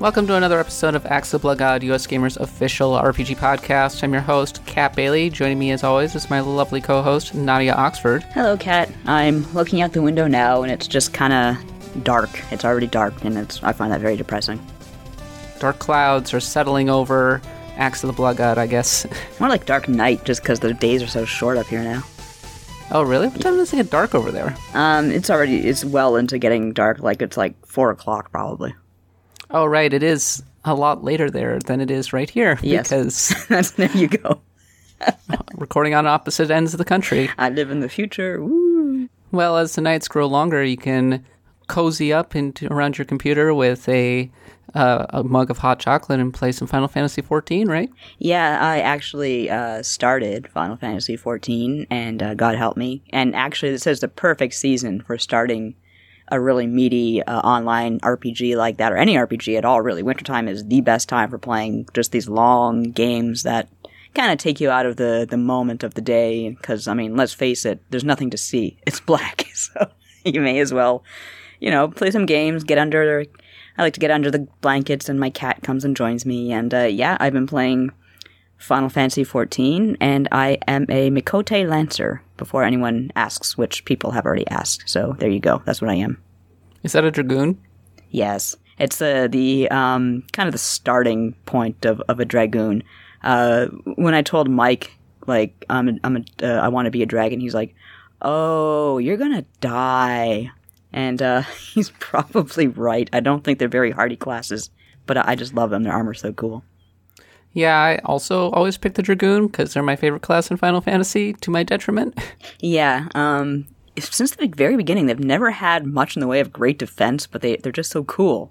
Welcome to another episode of Axe of the Blood God, US Gamer's official RPG podcast. I'm your host, Kat Bailey. Joining me, as always, is my lovely co-host, Nadia Oxford. Hello, Kat. I'm looking out the window now, and it's just kind of dark. It's already dark, and I find that very depressing. Dark clouds are settling over Axe of the Blood God, I guess. More like dark night, just because the days are so short up here now. Oh, really? What time does it get dark over there? It's well into getting dark. It's like 4 o'clock, probably. Oh, right. It is a lot later there than it is right here. Yes. Because there you go. recording on opposite ends of the country. I live in the future. Woo! Well, as the nights grow longer, you can cozy up around your computer with a mug of hot chocolate and play some Final Fantasy XIV, right? Yeah, I actually started Final Fantasy XIV, and God help me. And actually, this is the perfect season for starting a really meaty online RPG like that, or any RPG at all, really. Wintertime is the best time for playing just these long games that kind of take you out of the moment of the day, because, let's face it, there's nothing to see. It's black, so you may as well, play some games, I like to get under the blankets, and my cat comes and joins me, and I've been playing Final Fantasy XIV, and I am a Mikote Lancer, before anyone asks, which people have already asked. So there you go. That's what I am. Is that a Dragoon? Yes. It's the kind of the starting point of a Dragoon. When I told Mike, I want to be a dragon, he's like, oh, you're gonna die. And he's probably right. I don't think they're very hardy classes, but I just love them. Their armor's so cool. Yeah, I also always pick the Dragoon because they're my favorite class in Final Fantasy, to my detriment. Yeah, since the very beginning, they've never had much in the way of great defense, but they're just so cool.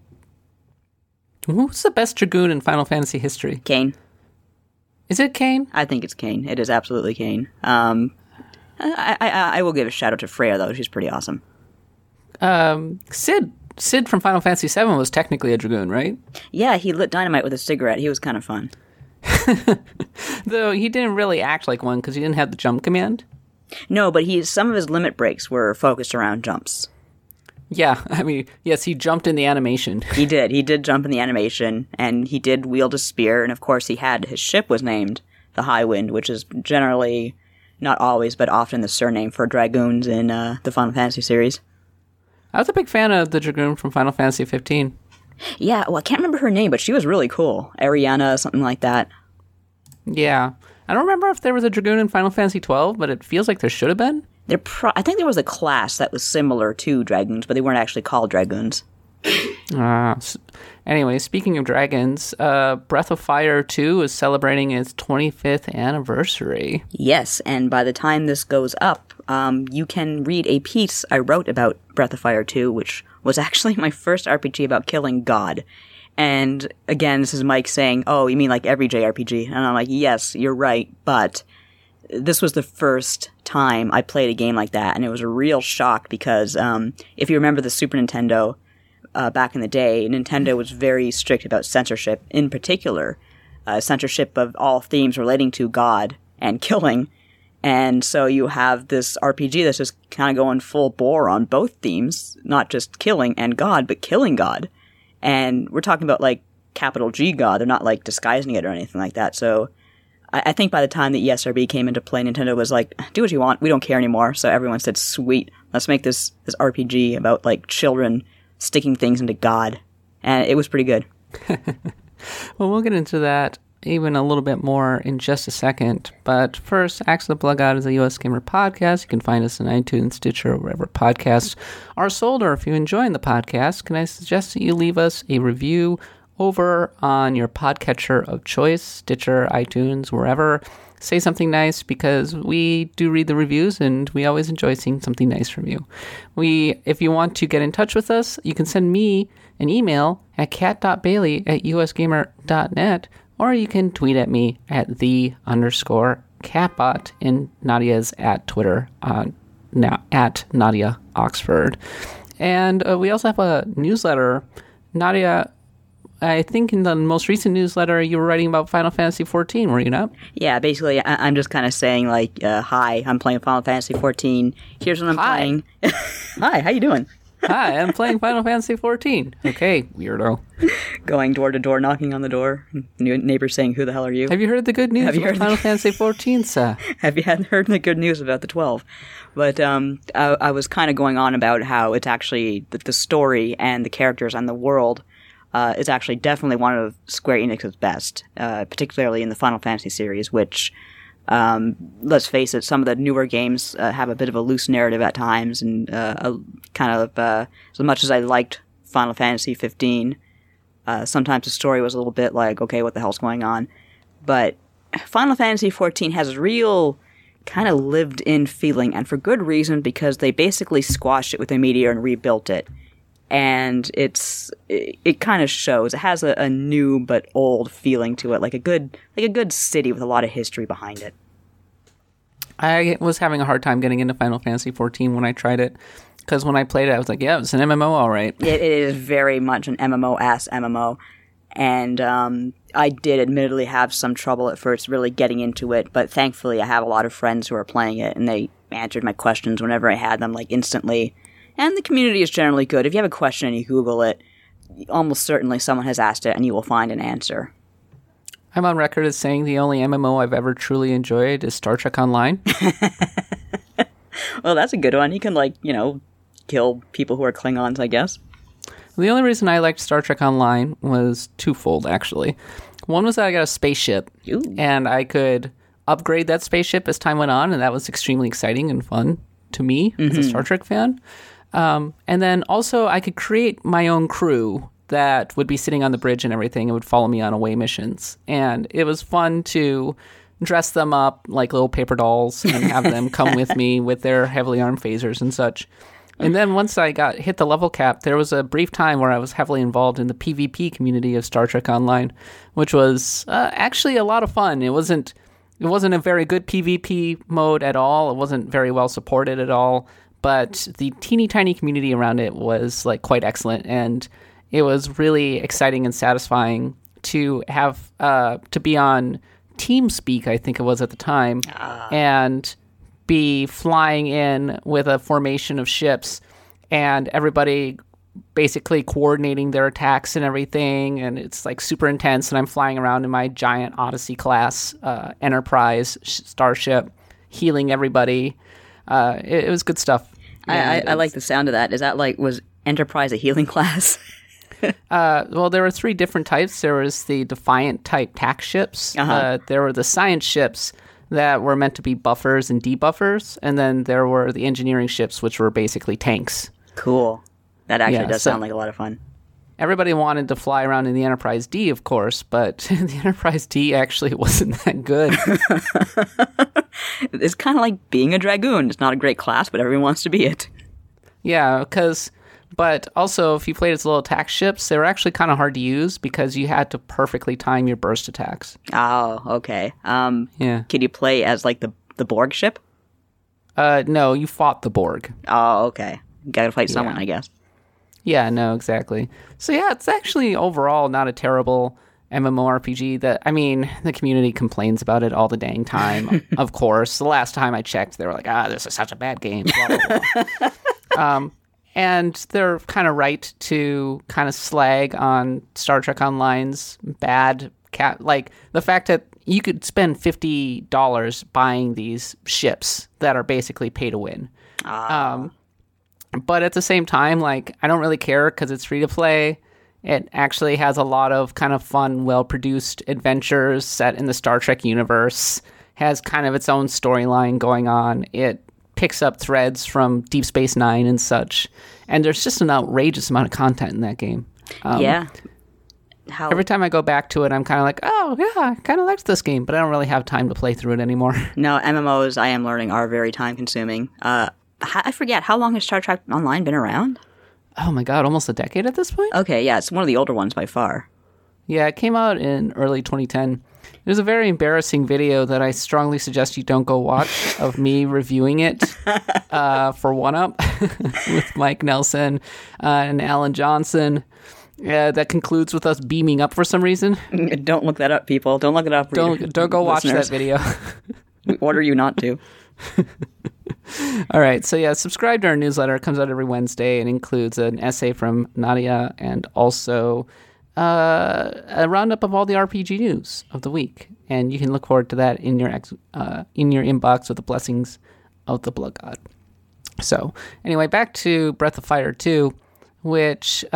Who's the best Dragoon in Final Fantasy history? Kain. Is it Kain? I think it's Kain. It is absolutely Kain. I will give a shout out to Freya, though. She's pretty awesome. Sid from Final Fantasy VII was technically a Dragoon, right? Yeah, he lit dynamite with a cigarette. He was kind of fun. Though he didn't really act like one because he didn't have the jump command. No, but some of his limit breaks were focused around jumps. Yeah, yes, he jumped in the animation. He did jump in the animation, and he did wield a spear, and of course his ship was named the Highwind, which is generally, not always, but often the surname for Dragoons in the Final Fantasy series. I was a big fan of the Dragoon from Final Fantasy 15. Yeah, well, I can't remember her name, but she was really cool. Ariana, something like that. Yeah. I don't remember if there was a Dragoon in Final Fantasy 12, but it feels like there should have been. I think there was a class that was similar to Dragoons, but they weren't actually called Dragoons. Anyway, speaking of dragons, Breath of Fire 2 is celebrating its 25th anniversary. Yes, and by the time this goes up, you can read a piece I wrote about Breath of Fire 2, which was actually my first RPG about killing God. And again, this is Mike saying, oh, you mean like every JRPG? And I'm like, yes, you're right, but this was the first time I played a game like that, and it was a real shock because if you remember the Super Nintendo, back in the day, Nintendo was very strict about censorship, in particular, censorship of all themes relating to God and killing. And so you have this RPG that's just kind of going full bore on both themes, not just killing and God, but killing God. And we're talking about capital G God. They're not disguising it or anything like that. So I think by the time the ESRB came into play, Nintendo was like, do what you want. We don't care anymore. So everyone said, sweet, let's make this RPG about children sticking things into God. And it was pretty good. Well, we'll get into that even a little bit more in just a second. But first, Axe of the Blood God is a US Gamer podcast. You can find us on iTunes, Stitcher, or wherever podcasts are sold. Or if you're enjoying the podcast, can I suggest that you leave us a review over on your podcatcher of choice, Stitcher, iTunes, wherever. Say something nice, because we do read the reviews and we always enjoy seeing something nice from you. If you want to get in touch with us, you can send me an email at cat.bailey@usgamer.net, or you can tweet at me at @the_catbot, and Nadia's at Twitter now at Nadia Oxford. And we also have a newsletter. Nadia, I think in the most recent newsletter, you were writing about Final Fantasy XIV, were you not? Yeah, basically, I'm just kind of saying, hi, I'm playing Final Fantasy XIV. Here's what I'm playing. Hi, how you doing? Hi, I'm playing Final Fantasy XIV. Okay, weirdo. Going door to door, knocking on the door. Neighbors saying, "Who the hell are you?" Have you heard the good news about Final Fantasy XIV, sir? Have you heard the good news about the 12? But I was kind of going on about how it's actually the story and the characters and the world is actually definitely one of Square Enix's best, particularly in the Final Fantasy series, which, let's face it, some of the newer games have a bit of a loose narrative at times, and as much as I liked Final Fantasy 15, sometimes the story was a little bit like, okay, what the hell's going on? But Final Fantasy 14 has real kind of lived-in feeling, and for good reason, because they basically squashed it with a meteor and rebuilt it. And it kind of shows. It has a new but old feeling to it, like a good city with a lot of history behind it. I was having a hard time getting into Final Fantasy XIV when I tried it, because when I played it, I was like, yeah, it's an MMO, all right. It is very much an MMO-ass MMO. And I did admittedly have some trouble at first really getting into it, but thankfully I have a lot of friends who are playing it, and they answered my questions whenever I had them, like, instantly. And the community is generally good. If you have a question and you Google it, almost certainly someone has asked it, and you will find an answer. I'm on record as saying the only MMO I've ever truly enjoyed is Star Trek Online. Well, that's a good one. You can, kill people who are Klingons, I guess. The only reason I liked Star Trek Online was twofold, actually. One was that I got a spaceship, Ooh. and I could upgrade that spaceship as time went on, and that was extremely exciting and fun to me as a Star Trek fan. And then also I could create my own crew that would be sitting on the bridge and everything and would follow me on away missions. And it was fun to dress them up like little paper dolls and have them come with me with their heavily armed phasers and such. And then once I hit the level cap, there was a brief time where I was heavily involved in the PvP community of Star Trek Online, which was actually a lot of fun. It wasn't a very good PvP mode at all. It wasn't very well supported at all, but the teeny tiny community around it was quite excellent, and it was really exciting and satisfying to have to be on TeamSpeak, I think it was at the time, and be flying in with a formation of ships and everybody basically coordinating their attacks and everything, and it's super intense, and I'm flying around in my giant Odyssey class Enterprise starship healing everybody. It was good stuff. I like the sound of that. Is that was Enterprise a healing class? Well, there were 3 different types. There was the Defiant type tac ships. There were the science ships that were meant to be buffers and debuffers, and then there were the engineering ships, which were basically tanks. Cool. That actually does sound like a lot of fun. Everybody wanted to fly around in the Enterprise D, of course, but the Enterprise D actually wasn't that good. It's kind of like being a Dragoon. It's not a great class, but everyone wants to be it. Yeah, but also, if you played as little attack ships, they were actually kind of hard to use because you had to perfectly time your burst attacks. Oh, okay. Yeah. Could you play as, the Borg ship? No, you fought the Borg. Oh, okay. You gotta fight someone, I guess. Yeah, no, exactly. So yeah, it's actually overall not a terrible MMORPG. The community complains about it all the dang time, of course. The last time I checked, they were like, this is such a bad game, blah, blah, blah. And they're kind of right to kind of slag on Star Trek Online's bad the fact that you could spend $50 buying these ships that are basically pay to win. But at the same time, I don't really care because it's free to play. It actually has a lot of kind of fun, well-produced adventures set in the Star Trek universe, has kind of its own storyline going on. It picks up threads from Deep Space Nine and such, and there's just an outrageous amount of content in that game. Yeah. Every time I go back to it, I'm kind of like, oh, yeah, I kind of liked this game, but I don't really have time to play through it anymore. No, MMOs, I am learning, are very time-consuming. I forget, how long has Star Trek Online been around? Oh my god, almost a decade at this point? Okay, yeah, it's one of the older ones by far. Yeah, it came out in early 2010. There's a very embarrassing video that I strongly suggest you don't go watch of me reviewing it for 1UP with Mike Nelson and Alan Johnson. That concludes with us beaming up for some reason. Don't look that up, people. Don't look it up. Don't go watch that video. We order you not to. All right, so yeah, subscribe to our newsletter. It comes out every Wednesday and includes an essay from Nadia and also a roundup of all the RPG news of the week, and you can look forward to that in your inbox with the blessings of the Blood God. So, anyway, back to Breath of Fire 2, which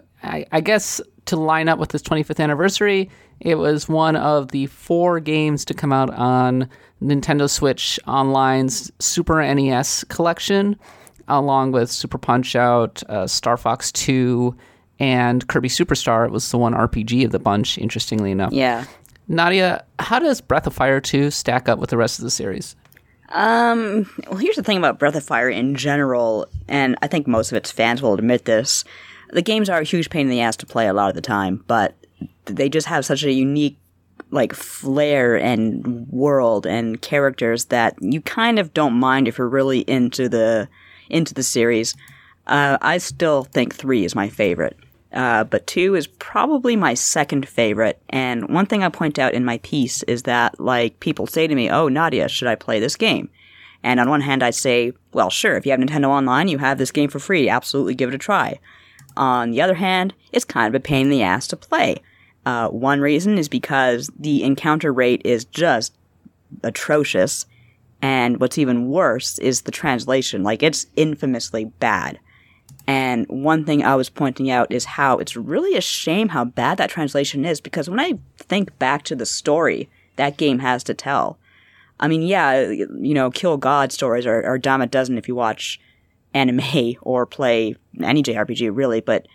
I guess to line up with this 25th anniversary, it was one of the 4 games to come out on Nintendo Switch Online's Super NES collection, along with Super Punch-Out, Star Fox 2, and Kirby Superstar. It was the one RPG of the bunch, interestingly enough. Yeah. Nadia, how does Breath of Fire 2 stack up with the rest of the series? Well, here's the thing about Breath of Fire in general, and I think most of its fans will admit this. The games are a huge pain in the ass to play a lot of the time, but they just have such a unique, like, flair and world and characters that you kind of don't mind if you're really into the series. I still think 3 is my favorite. But 2 is probably my second favorite. And one thing I point out in my piece is that, like, people say to me, "Oh, Nadia, should I play this game?" And on one hand, I say, well, sure, if you have Nintendo Online, you have this game for free. Absolutely give it a try. On the other hand, it's kind of a pain in the ass to play. One reason is because the encounter rate is just atrocious. And what's even worse is the translation. Like, it's infamously bad. And one thing I was pointing out is how it's really a shame how bad that translation is, because when I think back to the story that game has to tell, I mean, yeah, you know, kill God stories are a dime a dozen if you watch anime or play any JRPG, really, but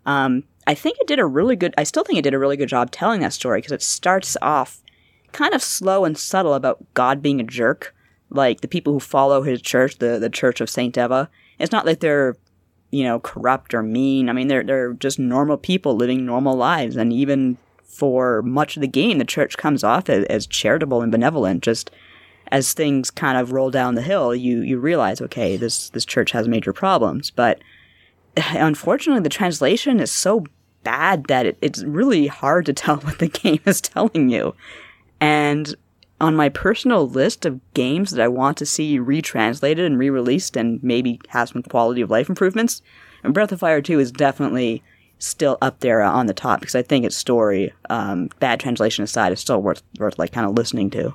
I think it did a really good, I still think it did a really good job telling that story, because it starts off kind of slow and subtle about God being a jerk. Like, the people who follow his church, the Church of Saint Eva, it's not like they're, you know, corrupt or mean. I mean, they're just normal people living normal lives. And even for much of the game, the church comes off as charitable and benevolent. Just as things kind of roll down the hill, you realize, okay, this church has major problems. But unfortunately, the translation is so bad that it's really hard to tell what the game is telling you. And on my personal list of games that I want to see retranslated and re-released and maybe have some quality of life improvements, and Breath of Fire 2 is definitely still up there on the top, because I think its story, bad translation aside, is still worth like kind of listening to.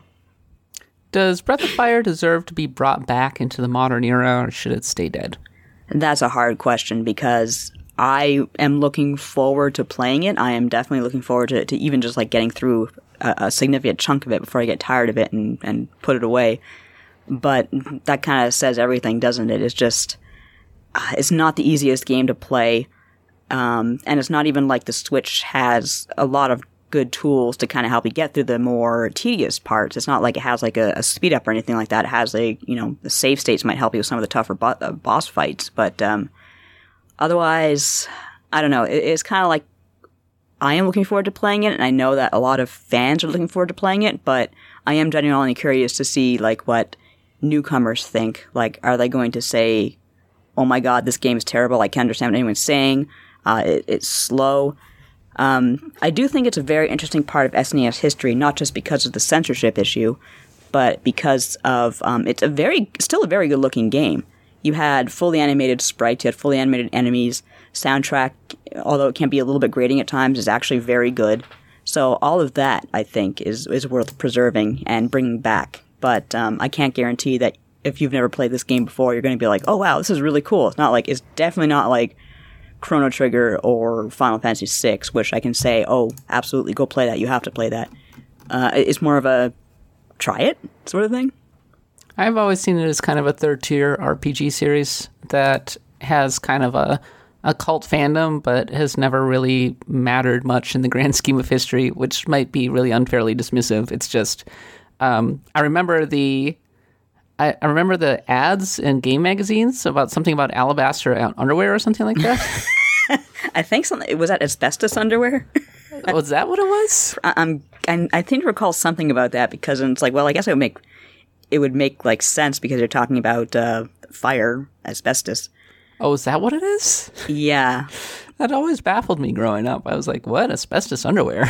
Does Breath of Fire deserve to be brought back into the modern era, or should it stay dead? That's a hard question, because I am looking forward to playing it. I am definitely looking forward to even just like getting through a significant chunk of it before I get tired of it and put it away. But that kind of says everything, doesn't it? It's just, it's not the easiest game to play. And it's not even like the Switch has a lot of good tools to kind of help you get through the more tedious parts. It's not like it has like a speed up or anything like that. It has the save states might help you with some of the tougher boss fights. But otherwise, I don't know. It's kind of like, I am looking forward to playing it, and I know that a lot of fans are looking forward to playing it, but I am genuinely curious to see, like, what newcomers think. Like, are they going to say, "Oh my god, this game is terrible, I can't understand what anyone's saying, it's slow"? I do think it's a very interesting part of SNES history, not just because of the censorship issue, but because of, it's still a very good-looking game. You had fully animated sprites, you had fully animated enemies, soundtrack, although it can be a little bit grating at times, is actually very good. So all of that, I think, is worth preserving and bringing back. But I can't guarantee that if you've never played this game before, you're going to be like, "Oh wow, this is really cool." It's definitely not like Chrono Trigger or Final Fantasy VI, which I can say, "Oh, absolutely, go play that. You have to play that." It's more of a try it sort of thing. I've always seen it as kind of a third-tier RPG series that has kind of a cult fandom, but has never really mattered much in the grand scheme of history, which might be really unfairly dismissive. It's just, I remember the ads in game magazines about something about alabaster underwear or something like that. I think was that asbestos underwear? Was that what it was? I think to recall something about that, because it's like, well, I guess it would make like sense because you're talking about fire, asbestos. Oh, is that what it is? Yeah. That always baffled me growing up. I was like, what? Asbestos underwear?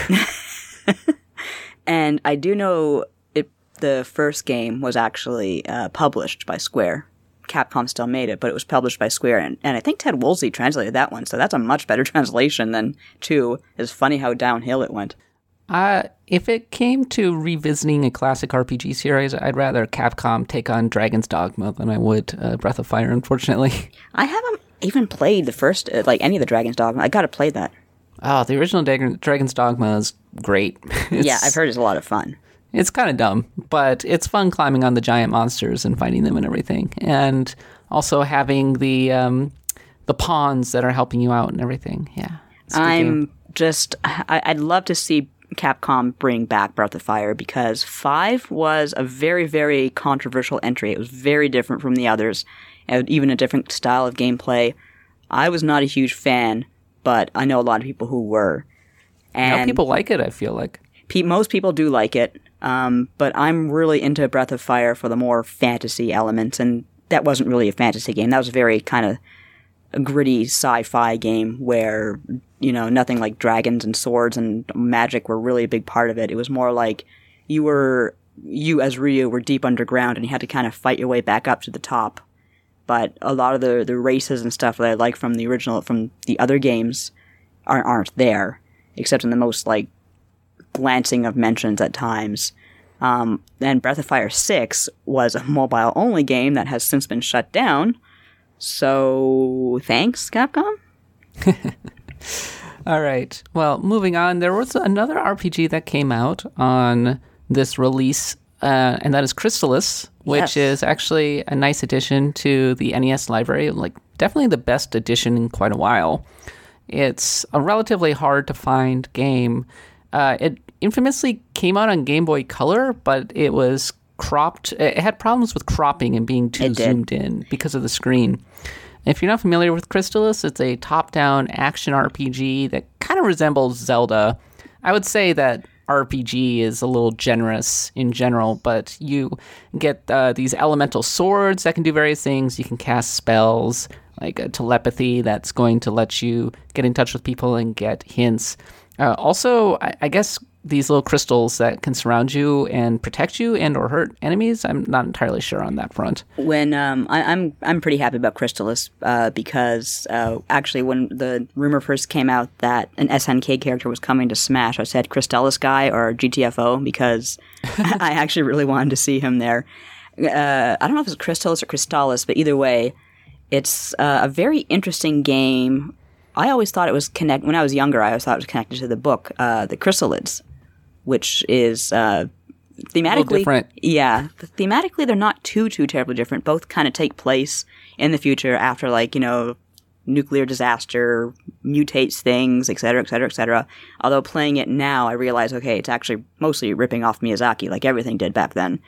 And I do know the first game was actually published by Square. Capcom still made it, but it was published by Square, and I think Ted Woolsey translated that one, so that's a much better translation than 2. It's funny how downhill it went. If it came to revisiting a classic RPG series, I'd rather Capcom take on Dragon's Dogma than I would Breath of Fire, unfortunately. I haven't even played the first, any of the Dragon's Dogma. I gotta play that. Oh, the original Dragon's Dogma is great. Yeah, I've heard it's a lot of fun. It's kind of dumb, but it's fun climbing on the giant monsters and fighting them and everything. And also having the pawns that are helping you out and everything. Yeah. I'd love to see Capcom bring back Breath of Fire, because 5 was a very, very controversial entry. It was very different from the others, and even a different style of gameplay. I was not a huge fan, but I know a lot of people who were. And people like it, I feel like. Most people do like it, but I'm really into Breath of Fire for the more fantasy elements, and that wasn't really a fantasy game. That was a very kind of a gritty sci-fi game where, nothing like dragons and swords and magic were really a big part of it. It was more like you as Ryu were deep underground and you had to kind of fight your way back up to the top. But a lot of the races and stuff that I like from the other games aren't there, except in the most like glancing of mentions at times. Then Breath of Fire 6 was a mobile-only game that has since been shut down. So, thanks, Capcom? All right. Well, moving on, there was another RPG that came out on this release, and that is Crystalis, which is actually a nice addition to the NES library, like definitely the best addition in quite a while. It's a relatively hard-to-find game. It infamously came out on Game Boy Color, but it was cropped. It had problems with cropping and being too zoomed in because of the screen. If you're not familiar with Crystalis, it's a top-down action RPG that kind of resembles Zelda. I would say that RPG is a little generous in general, but you get these elemental swords that can do various things. You can cast spells, like a telepathy that's going to let you get in touch with people and get hints. Also, I guess these little crystals that can surround you and protect you and or hurt enemies. I'm not entirely sure on that front. When I'm pretty happy about Crystalis because actually when the rumor first came out that an SNK character was coming to Smash, I said Crystalis guy or GTFO because I actually really wanted to see him there. I don't know if it's Crystalis or Crystalis, but either way, it's a very interesting game. I always thought it was when I was younger, I always thought it was connected to the book, The Chrysalids, which is thematically different. Yeah, thematically they're not too terribly different. Both kind of take place in the future after nuclear disaster mutates things, etc., etc., etc. Although playing it now, I realize it's actually mostly ripping off Miyazaki, like everything did back then.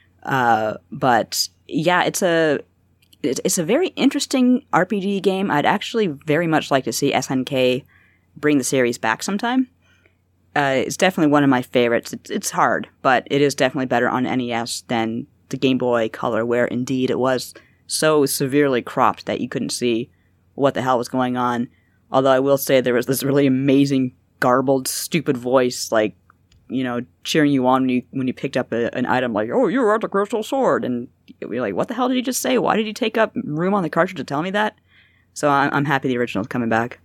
But yeah, it's a very interesting RPG game. I'd actually very much like to see SNK bring the series back sometime. It's definitely one of my favorites. It's hard, but it is definitely better on NES than the Game Boy Color, where indeed it was so severely cropped that you couldn't see what the hell was going on. Although I will say there was this really amazing, garbled, stupid voice, cheering you on when you picked up an item like, "Oh, you're at the Crystal Sword," and you're like, "What the hell did he just say? Why did he take up room on the cartridge to tell me that?" So I'm happy the original's coming back.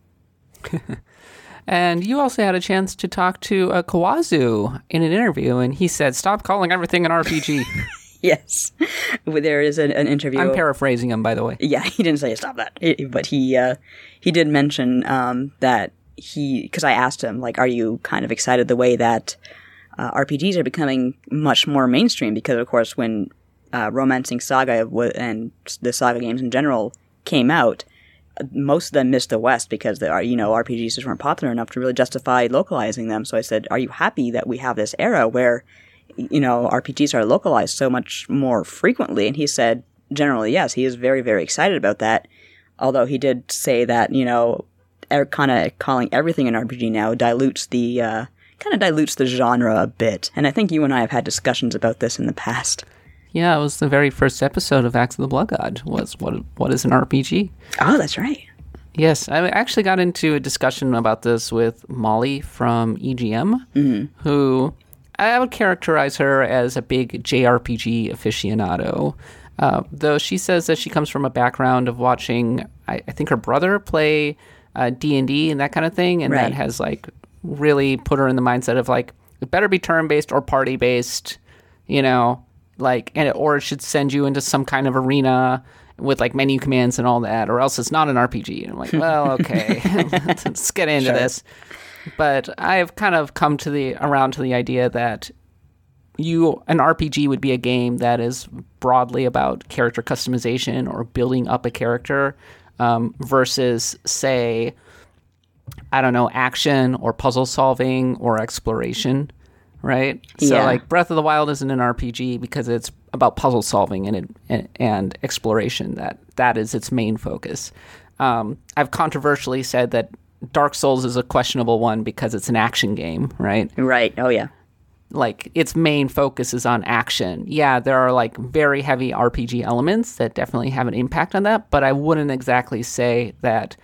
And you also had a chance to talk to Kawazu in an interview, and he said, "Stop calling everything an RPG." Yes. There is an interview. I'm paraphrasing him, by the way. Yeah, he didn't say stop that. But he did mention that because I asked him, are you kind of excited the way that RPGs are becoming much more mainstream? Because, of course, when Romancing Saga and the Saga games in general came out, most of them missed the West because RPGs just weren't popular enough to really justify localizing them. So I said, are you happy that we have this era where, RPGs are localized so much more frequently? And he said, generally, yes, he is very, very excited about that. Although he did say that, kind of calling everything an RPG now dilutes the genre a bit. And I think you and I have had discussions about this in the past. Yeah, it was the very first episode of Axe of the Blood God, was what is an RPG? Oh, that's right. Yes, I actually got into a discussion about this with Molly from EGM, who I would characterize her as a big JRPG aficionado. Though she says that she comes from a background of watching, I think her brother play D&D and that kind of thing, and that has like really put her in the mindset of like, it better be turn-based or party-based, you know, like, or it should send you into some kind of arena with like menu commands and all that, or else it's not an RPG. And I'm like, well, okay, let's get into this. But I've kind of come around to the idea that an RPG would be a game that is broadly about character customization or building up a character, versus, say, I don't know, action or puzzle solving or exploration, right? So like Breath of the Wild isn't an RPG because it's about puzzle solving and exploration. That is its main focus. I've controversially said that Dark Souls is a questionable one because it's an action game, right? Right. Oh, yeah. Like, its main focus is on action. Yeah, there are, like, very heavy RPG elements that definitely have an impact on that, but I wouldn't exactly say that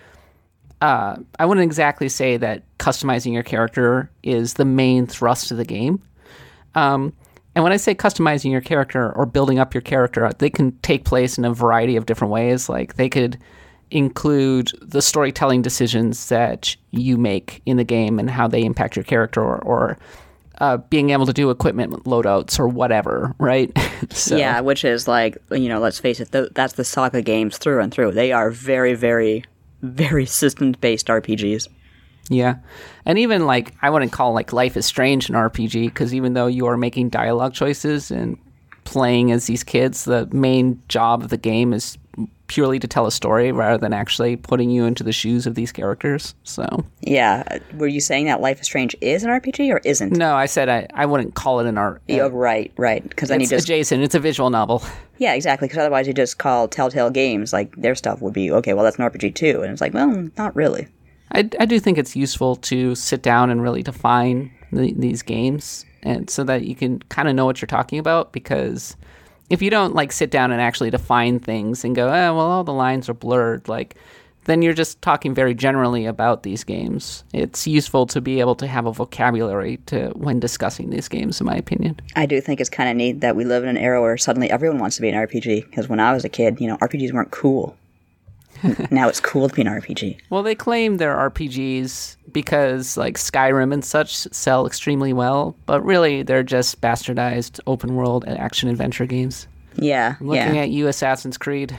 customizing your character is the main thrust of the game. And when I say customizing your character or building up your character, they can take place in a variety of different ways. Like, they could include the storytelling decisions that you make in the game and how they impact your character, or being able to do equipment loadouts or whatever, right? So, yeah, which is like, you know, let's face it, that's the Saga games through and through. They are very, very, very system-based RPGs. Yeah. And even, like, I wouldn't call, like, Life is Strange an RPG, because even though you are making dialogue choices and playing as these kids, the main job of the game is purely to tell a story rather than actually putting you into the shoes of these characters. So yeah, were you saying that Life is Strange is an RPG or isn't? No, I said I wouldn't call it an RPG. Yeah, right. Because then it's adjacent. It's a visual novel. Yeah, exactly. Because otherwise, you just call Telltale Games, like, their stuff would be okay. Well, that's an RPG too, and it's like, well, not really. I do think it's useful to sit down and really define these games, and so that you can kind of know what you're talking about, because if you don't, like, sit down and actually define things and go, well, all the lines are blurred, like, then you're just talking very generally about these games. It's useful to be able to have a vocabulary when discussing these games, in my opinion. I do think it's kind of neat that we live in an era where suddenly everyone wants to be an RPG, because when I was a kid, you know, RPGs weren't cool. Now it's cool to be an RPG. Well, they claim they're RPGs because, like, Skyrim and such sell extremely well, but really they're just bastardized open-world action-adventure games. Yeah, I'm looking at you, Assassin's Creed.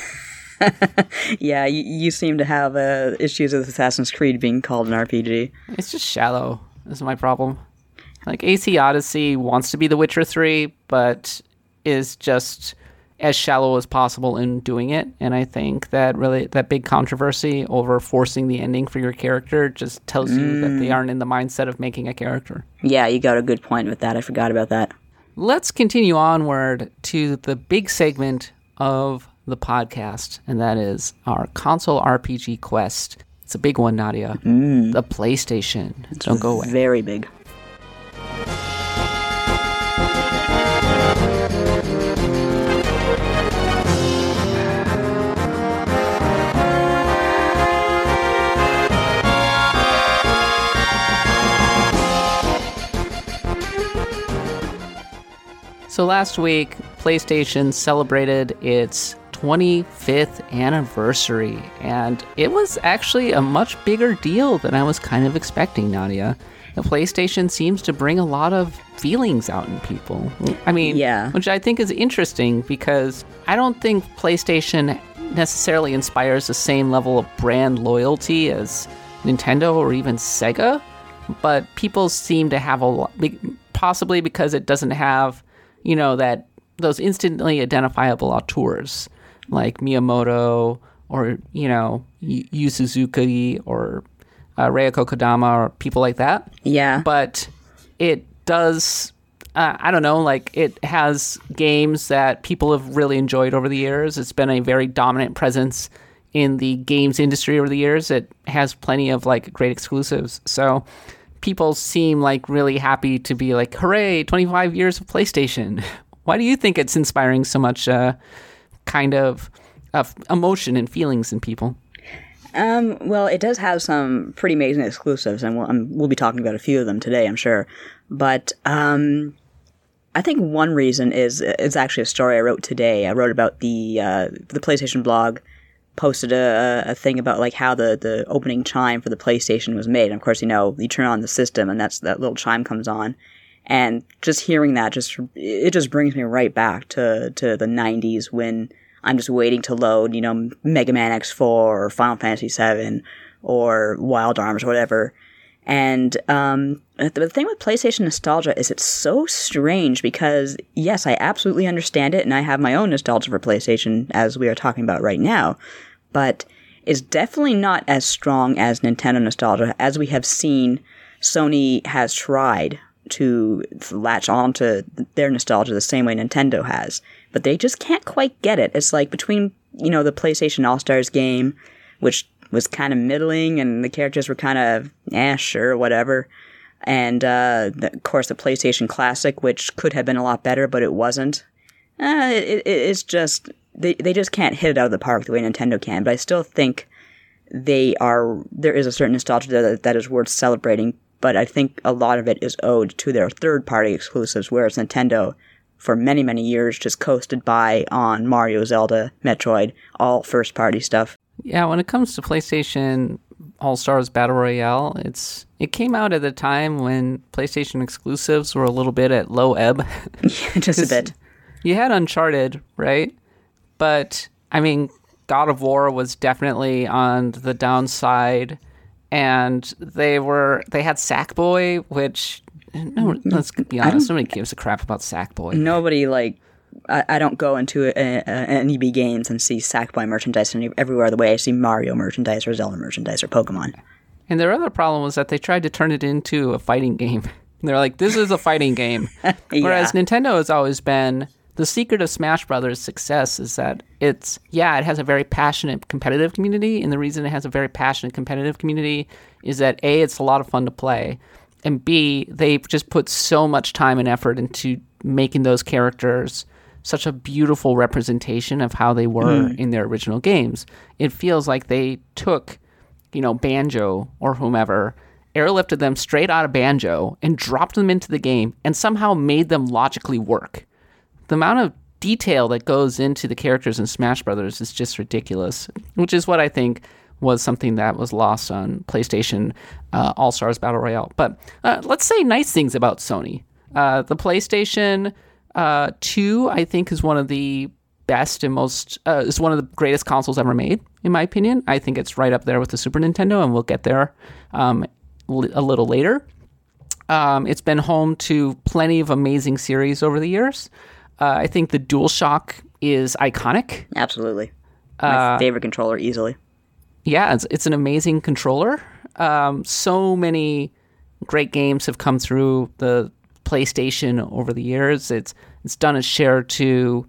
Yeah, you seem to have issues with Assassin's Creed being called an RPG. It's just shallow, is my problem. Like, AC Odyssey wants to be The Witcher 3, but is just as shallow as possible in doing it, and I think that really that big controversy over forcing the ending for your character just tells you that they aren't in the mindset of making a character. Yeah, you got a good point with that. I forgot about that. Let's continue onward to the big segment of the podcast, and that is our console RPG quest. It's a big one, Nadia. The PlayStation. Don't go away. Very big. So last week, PlayStation celebrated its 25th anniversary, and it was actually a much bigger deal than I was kind of expecting, Nadia. The PlayStation seems to bring a lot of feelings out in people. I mean, yeah. Which I think is interesting, because I don't think PlayStation necessarily inspires the same level of brand loyalty as Nintendo or even Sega, but people seem to have a lot, possibly because it doesn't have, you know, those instantly identifiable auteurs like Miyamoto or, you know, Yu Suzuki or Reiko Kodama or people like that. Yeah. But it does, I don't know, like, it has games that people have really enjoyed over the years. It's been a very dominant presence in the games industry over the years. It has plenty of, like, great exclusives. So people seem like really happy to be like, hooray, 25 years of PlayStation. Why do you think it's inspiring so much kind of emotion and feelings in people? Well, it does have some pretty amazing exclusives, and we'll be talking about a few of them today, I'm sure. But I I think one reason is actually a story I wrote today. I wrote about the PlayStation blog, posted a thing about like how the opening chime for the PlayStation was made. And of course, you turn on the system and that little chime comes on. And just hearing that, it just brings me right back to the 90s when I'm just waiting to load, Mega Man X4 or Final Fantasy VII or Wild Arms or whatever. And the thing with PlayStation nostalgia is it's so strange because, yes, I absolutely understand it, and I have my own nostalgia for PlayStation, as we are talking about right now, but it's definitely not as strong as Nintendo nostalgia, as we have seen Sony has tried to latch on to their nostalgia the same way Nintendo has. But they just can't quite get it. It's like between, the PlayStation All-Stars game, which was kind of middling and the characters were kind of, sure, whatever. And, of course, the PlayStation Classic, which could have been a lot better, but it wasn't. It's just, they just can't hit it out of the park the way Nintendo can. But I still think there is a certain nostalgia that is worth celebrating. But I think a lot of it is owed to their third-party exclusives, whereas Nintendo, for many, many years, just coasted by on Mario, Zelda, Metroid, all first-party stuff. Yeah, when it comes to PlayStation All-Stars Battle Royale, it came out at a time when PlayStation exclusives were a little bit at low ebb. Yeah, just a bit. You had Uncharted, right? But, God of War was definitely on the downside. And they had Sackboy, which, let's be honest, nobody gives a crap about Sackboy. Nobody, I don't go into an EB Games and see Sackboy merchandise everywhere the way I see Mario merchandise or Zelda merchandise or Pokemon. And their other problem was that they tried to turn it into a fighting game. They're like, this is a fighting game. Yeah. Whereas Nintendo has always been... The secret of Smash Brothers' success is that it has a very passionate competitive community, and the reason it has a very passionate competitive community is that A, it's a lot of fun to play, and B, they just put so much time and effort into making those characters such a beautiful representation of how they were in their original games. It feels like they took, Banjo or whomever, airlifted them straight out of Banjo and dropped them into the game and somehow made them logically work. The amount of detail that goes into the characters in Smash Brothers is just ridiculous, which is what I think was something that was lost on PlayStation All-Stars Battle Royale. But let's say nice things about Sony. The PlayStation 2, I think, is one of the best and is one of the greatest consoles ever made, in my opinion. I think it's right up there with the Super Nintendo, and we'll get there a little later. It's been home to plenty of amazing series over the years. I think the DualShock is iconic. Absolutely. My favorite controller, easily. Yeah, it's an amazing controller. So many great games have come through the PlayStation over the years. It's done its share to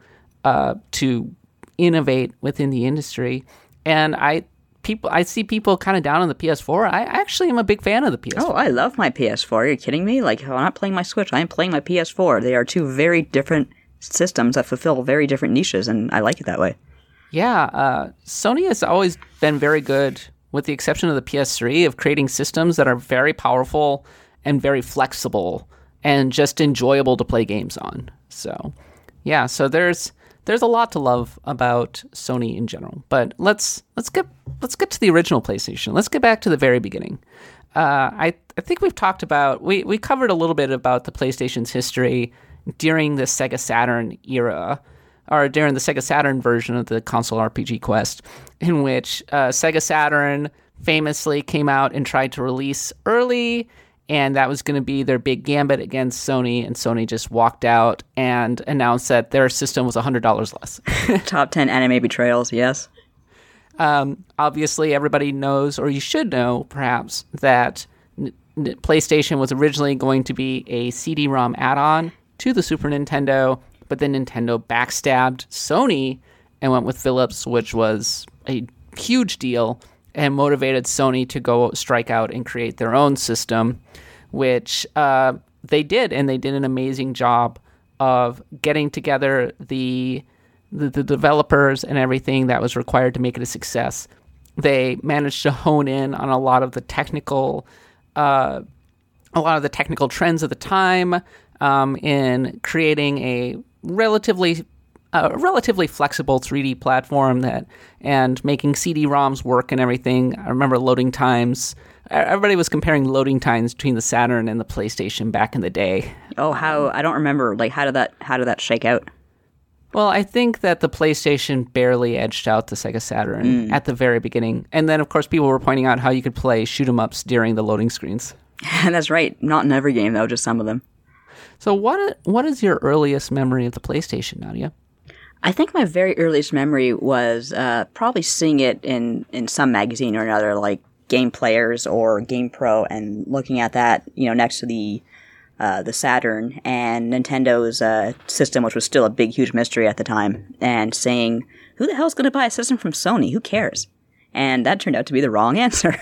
innovate within the industry. And I see people kind of down on the PS4. I actually am a big fan of the PS4. Oh, I love my PS4. Are you kidding me? I'm not playing my Switch. I am playing my PS4. They are two very different systems that fulfill very different niches, and I like it that way. Yeah, Sony has always been very good, with the exception of the PS3, of creating systems that are very powerful and very flexible and just enjoyable to play games on. So, yeah, so there's a lot to love about Sony in general. But let's get to the original PlayStation. Let's get back to the very beginning. I think we've talked about we covered a little bit about the PlayStation's history during the Sega Saturn era, or during the Sega Saturn version of the console RPG Quest, in which Sega Saturn famously came out and tried to release early, and that was going to be their big gambit against Sony, and Sony just walked out and announced that their system was $100 less. Top 10 anime betrayals, yes. Obviously, everybody knows, or you should know, perhaps, that PlayStation was originally going to be a CD-ROM add-on to the Super Nintendo, but then Nintendo backstabbed Sony and went with Philips, which was a huge deal and motivated Sony to go strike out and create their own system, which they did, and they did an amazing job of getting together the developers and everything that was required to make it a success. They managed to hone in on a lot of the technical trends of the time. in creating a relatively flexible 3D platform and making CD-ROMs work and everything. I remember loading times. Everybody was comparing loading times between the Saturn and the PlayStation back in the day. Oh, I don't remember. Like, how did that shake out? Well, I think that the PlayStation barely edged out the Sega Saturn at the very beginning. And then, of course, people were pointing out how you could play shoot-'em-ups during the loading screens. That's right. Not in every game, though, just some of them. So what is your earliest memory of the PlayStation, Nadia? I think my very earliest memory was probably seeing it in some magazine or another, like Game Players or Game Pro, and looking at that, next to the Saturn and Nintendo's system, which was still a big, huge mystery at the time, and saying, who the hell's going to buy a system from Sony? Who cares? And that turned out to be the wrong answer.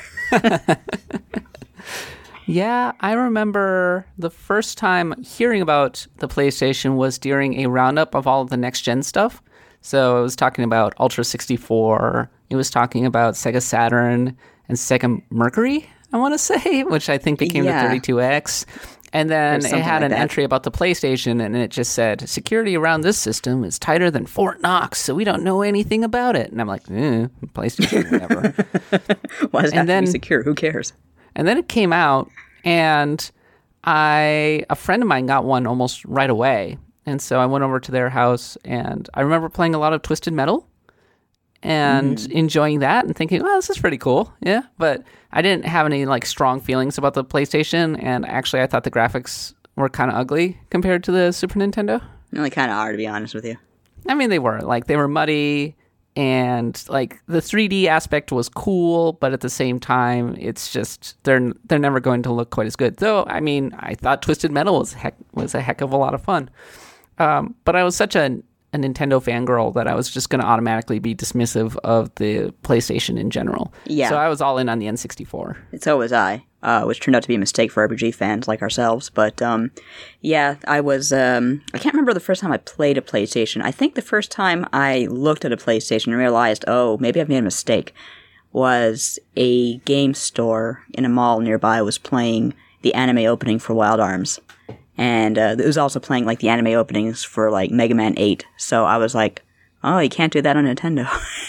Yeah, I remember the first time hearing about the PlayStation was during a roundup of all of the next-gen stuff. So it was talking about Ultra 64, it was talking about Sega Saturn and Sega Mercury, I want to say, which I think became the 32X. And then it had an entry about the PlayStation, and it just said, security around this system is tighter than Fort Knox, so we don't know anything about it. And I'm like, PlayStation, whatever. Why does it have to be secure? Who cares? And then it came out, and a friend of mine got one almost right away. And so I went over to their house, and I remember playing a lot of Twisted Metal and enjoying that and thinking, well, this is pretty cool. Yeah. But I didn't have any strong feelings about the PlayStation. And actually, I thought the graphics were kind of ugly compared to the Super Nintendo. They kind of are, to be honest with you. I mean, they were. They were muddy. And the 3D aspect was cool, but at the same time, it's just they're never going to look quite as good. Though, I mean, I thought Twisted Metal was a heck of a lot of fun. But I was such a Nintendo fangirl that I was just going to automatically be dismissive of the PlayStation in general. Yeah. So I was all in on the N64. So was I, which turned out to be a mistake for RPG fans like ourselves. But yeah, I was. I can't remember the first time I played a PlayStation. I think the first time I looked at a PlayStation and realized, oh, maybe I've made a mistake, was a game store in a mall nearby was playing the anime opening for Wild Arms. And it was also playing the anime openings for Mega Man 8. So I was like, oh, you can't do that on Nintendo.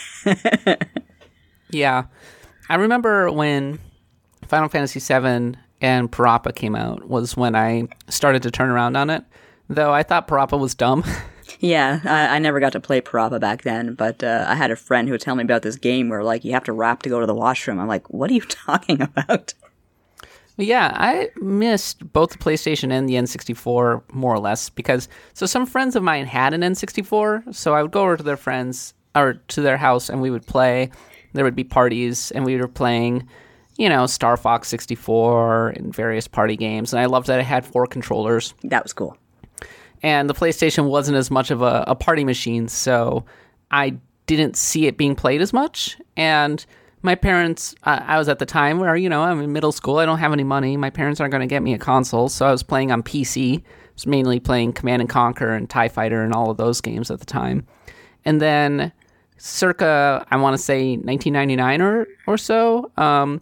Yeah. I remember when Final Fantasy VII and Parappa came out was when I started to turn around on it. Though I thought Parappa was dumb. Yeah, I never got to play Parappa back then, but I had a friend who would tell me about this game where you have to rap to go to the washroom. I'm like, what are you talking about? Yeah, I missed both the PlayStation and the N64 more or less because some friends of mine had an N64, so I would go over to their friends or to their house and we would play. There would be parties and we were playing, Star Fox 64 and various party games, and I loved that it had 4 controllers. That was cool. And the PlayStation wasn't as much of a party machine, so I didn't see it being played as much, and my parents, I was at the time where, I'm in middle school, I don't have any money, my parents aren't going to get me a console, so I was playing on PC. I was mainly playing Command & Conquer and TIE Fighter and all of those games at the time. And then, circa, I want to say 1999 or so,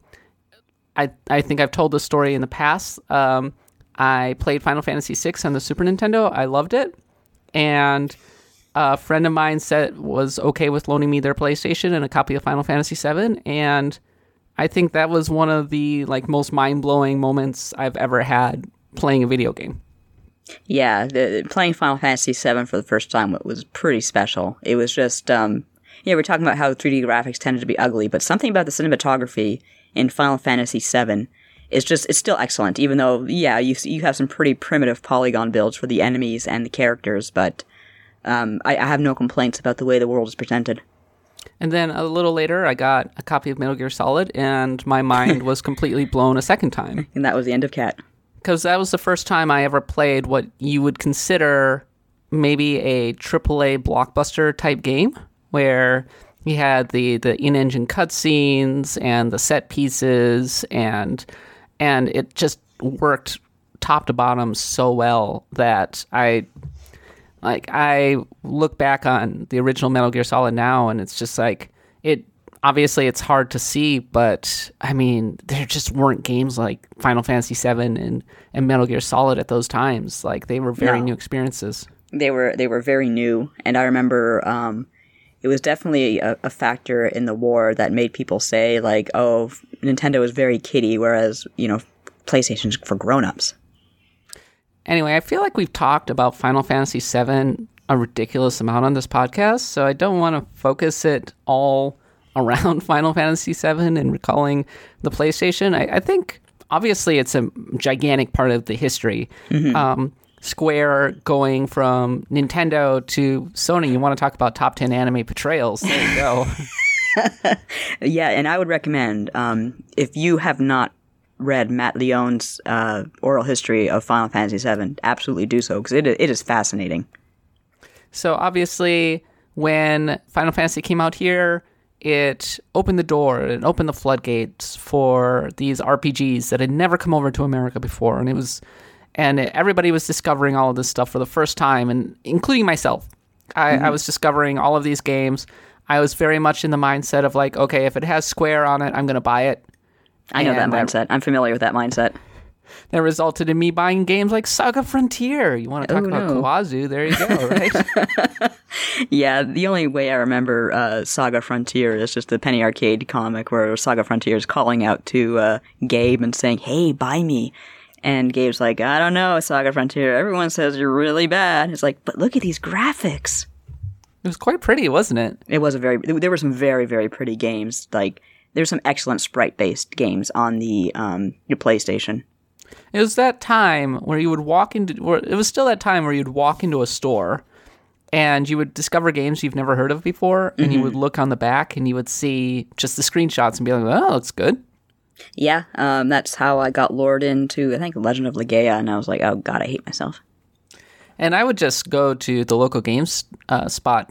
I think I've told this story in the past, I played Final Fantasy VI on the Super Nintendo, I loved it, and a friend of mine was okay with loaning me their PlayStation and a copy of Final Fantasy VII, and I think that was one of the most mind-blowing moments I've ever had playing a video game. Yeah, playing Final Fantasy VII for the first time was pretty special. It was just, we're talking about how 3D graphics tended to be ugly, but something about the cinematography in Final Fantasy VII it's still excellent, even though, yeah, you have some pretty primitive polygon builds for the enemies and the characters, but I have no complaints about the way the world is presented. And then a little later, I got a copy of Metal Gear Solid, and my mind was completely blown a second time. And that was the end of Cat. Because that was the first time I ever played what you would consider maybe a AAA blockbuster type game, where you had the in-engine cutscenes and the set pieces, and it just worked top to bottom so well that I look back on the original Metal Gear Solid now, and it's just obviously it's hard to see, but I mean, there just weren't games like Final Fantasy VII and Metal Gear Solid at those times. Like, they were very new experiences. They were very new, and I remember it was definitely a factor in the war that made people say, like, oh, Nintendo is very kiddie, whereas, PlayStation's for grown-ups. Anyway, I feel like we've talked about Final Fantasy VII a ridiculous amount on this podcast, so I don't want to focus it all around Final Fantasy VII and recalling the PlayStation. I think, obviously, it's a gigantic part of the history. Mm-hmm. Square going from Nintendo to Sony. You want to talk about top 10 anime portrayals? There you go. Yeah, and I would recommend, if you have not read Matt Leone's oral history of Final Fantasy VII, absolutely do so, because it is fascinating. So obviously, when Final Fantasy came out here, it opened the door and opened the floodgates for these RPGs that had never come over to America before, and everybody was discovering all of this stuff for the first time, and including myself. I was discovering all of these games. I was very much in the mindset of like, okay, if it has Square on it, I'm going to buy it. I know that mindset. I'm familiar with that mindset. That resulted in me buying games like Saga Frontier. You want to talk about Kawazu? There you go, right? Yeah, the only way I remember Saga Frontier is just the Penny Arcade comic where Saga Frontier is calling out to Gabe and saying, hey, buy me. And Gabe's like, I don't know, Saga Frontier. Everyone says you're really bad. It's like, but look at these graphics. It was quite pretty, wasn't it? There were some very, very pretty games. Like, there's some excellent sprite-based games on the your PlayStation. It was that time where you would it was still that time where you'd walk into a store and you would discover games you've never heard of before, and you would look on the back and you would see just the screenshots and be like, oh, that's good. Yeah, that's how I got lured into, I think, Legend of Legaia, and I was like, oh god, I hate myself. And I would just go to the local games stop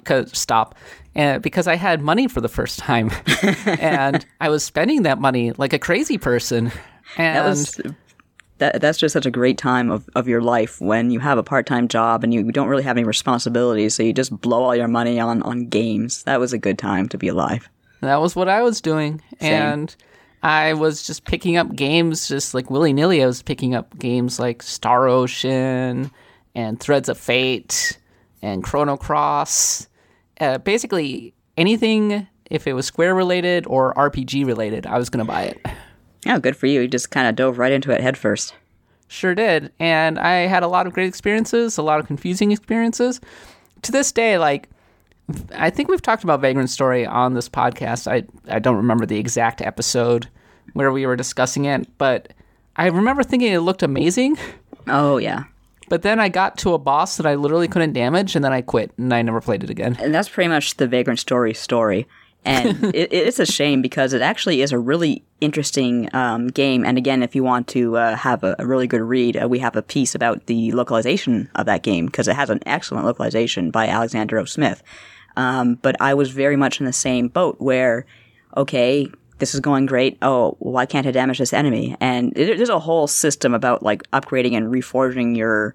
because I had money for the first time. And I was spending that money like a crazy person. And that's just such a great time of your life when you have a part-time job and you don't really have any responsibilities, so you just blow all your money on games. That was a good time to be alive. That was what I was doing. Same. And I was just picking up games just like willy-nilly. I was picking up games like Star Ocean and Threads of Fate and Chrono Cross. Basically anything, if it was Square-related or RPG-related, I was going to buy it. Oh, good for you. You just kind of dove right into it head first. Sure did. And I had a lot of great experiences, a lot of confusing experiences. To this day, like, I think we've talked about Vagrant Story on this podcast. I don't remember the exact episode where we were discussing it, but I remember thinking it looked amazing. Oh, yeah. But then I got to a boss that I literally couldn't damage, and then I quit, and I never played it again. And that's pretty much the Vagrant story. And it's a shame because it actually is a really interesting game. And again, if you want to have a really good read, we have a piece about the localization of that game because it has an excellent localization by Alexander O. Smith. But I was very much in the same boat where, okay, this is going great. Oh, why can't I damage this enemy? And there's a whole system about like upgrading and reforging your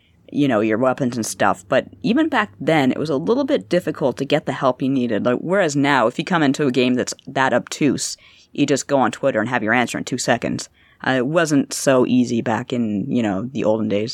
weapons and stuff. But even back then, it was a little bit difficult to get the help you needed. Like, whereas now, if you come into a game that's that obtuse, you just go on Twitter and have your answer in 2 seconds. It wasn't so easy back in, the olden days.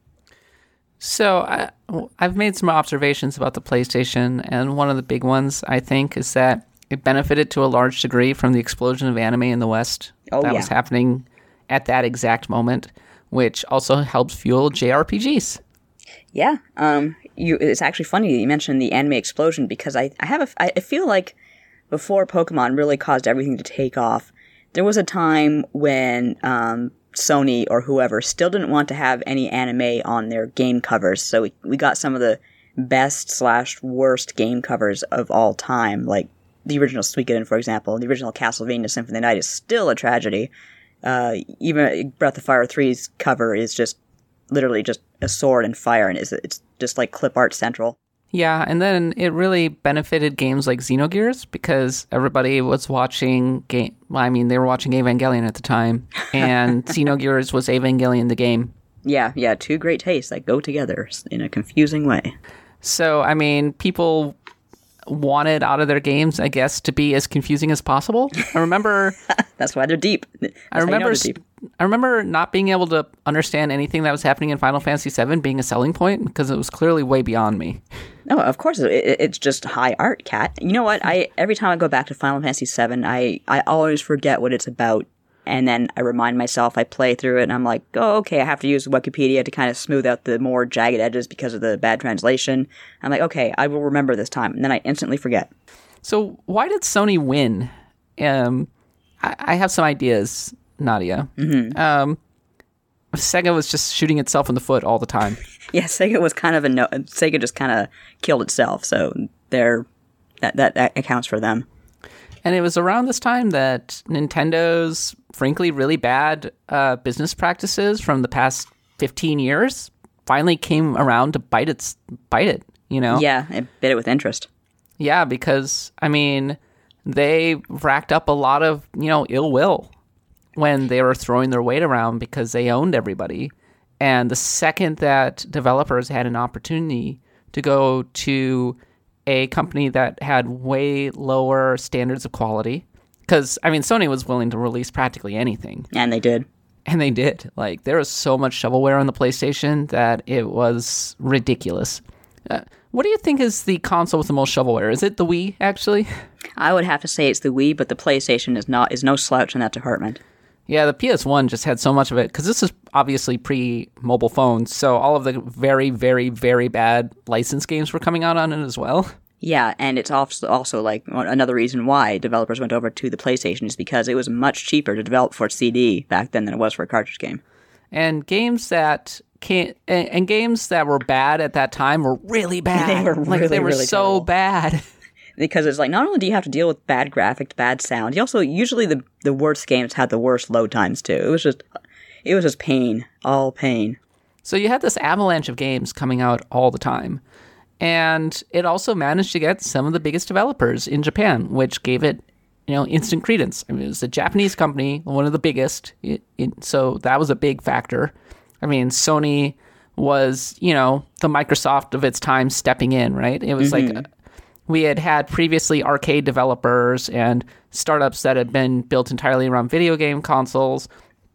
So I've made some observations about the PlayStation, and one of the big ones, I think, is that it benefited to a large degree from the explosion of anime in the West that was happening at that exact moment, which also helps fuel JRPGs. Yeah, it's actually funny that you mentioned the anime explosion because I feel like before Pokemon really caused everything to take off, there was a time when Sony or whoever still didn't want to have any anime on their game covers, so we got some of the best/worst game covers of all time, like the original Suikoden, for example. The original Castlevania Symphony of the Night is still a tragedy. Even Breath of Fire 3's cover is just literally just a sword and fire, and it's just like clip art central. Yeah, and then it really benefited games like Xenogears because everybody was watching they were watching Evangelion at the time, and Xenogears was Evangelion the game. Yeah, two great tastes that go together in a confusing way. So, people wanted out of their games, I guess, to be as confusing as possible. I remember That's why they're deep. I remember not being able to understand anything that was happening in Final Fantasy VII being a selling point because it was clearly way beyond me. No, of course it's just high art, Kat. You know what? Every time I go back to Final Fantasy VII, I always forget what it's about, and then I remind myself. I play through it, and I'm like, oh, okay, I have to use Wikipedia to kind of smooth out the more jagged edges because of the bad translation. I'm like, okay, I will remember this time, and then I instantly forget. So why did Sony win? I have some ideas, Nadia. Mm-hmm. Sega was just shooting itself in the foot all the time. Yeah, Sega was kind of Sega just kind of killed itself, so that accounts for them. And it was around this time that Nintendo's, frankly, really bad business practices from the past 15 years finally came around to bite it, you know? Yeah, it bit it with interest. Yeah, because, I mean, they racked up a lot of, ill will when they were throwing their weight around because they owned everybody. And the second that developers had an opportunity to go to a company that had way lower standards of quality, because, I mean, Sony was willing to release practically anything. And they did. And they did. Like, there was so much shovelware on the PlayStation that it was ridiculous. What do you think is the console with the most shovelware? Is it the Wii, actually? I would have to say it's the Wii, but the PlayStation is no slouch in that department. Yeah, the PS1 just had so much of it, because this is obviously pre-mobile phones, so all of the very, very, very bad licensed games were coming out on it as well. Yeah, and it's also like another reason why developers went over to the PlayStation is because it was much cheaper to develop for CD back then than it was for a cartridge game. And games that games that were bad at that time were really bad. They were so terrible. Bad. Because it's like, not only do you have to deal with bad graphics, bad sound, you also, usually the worst games had the worst load times too. It was just pain, all pain. So you had this avalanche of games coming out all the time. And it also managed to get some of the biggest developers in Japan, which gave it, instant credence. I mean, it was a Japanese company, one of the biggest. So that was a big factor. I mean, Sony was, the Microsoft of its time stepping in, right? It was like we had previously arcade developers and startups that had been built entirely around video game consoles,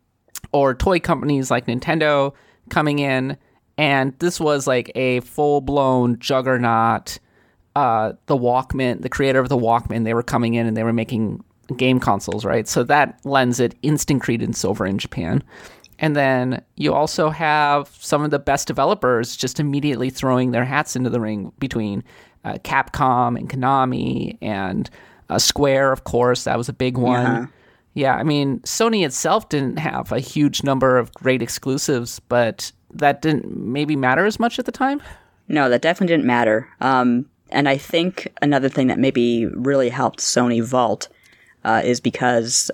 or toy companies like Nintendo coming in. And this was like a full-blown juggernaut. The Walkman, the creator of the Walkman, they were coming in and they were making game consoles, right? So that lends it instant credence over in Japan. And then you also have some of the best developers just immediately throwing their hats into the ring between Capcom and Konami and Square, of course. That was a big one. Yeah. Yeah, I mean, Sony itself didn't have a huge number of great exclusives, but that didn't maybe matter as much at the time? No, that definitely didn't matter. And I think another thing that maybe really helped Sony vault is because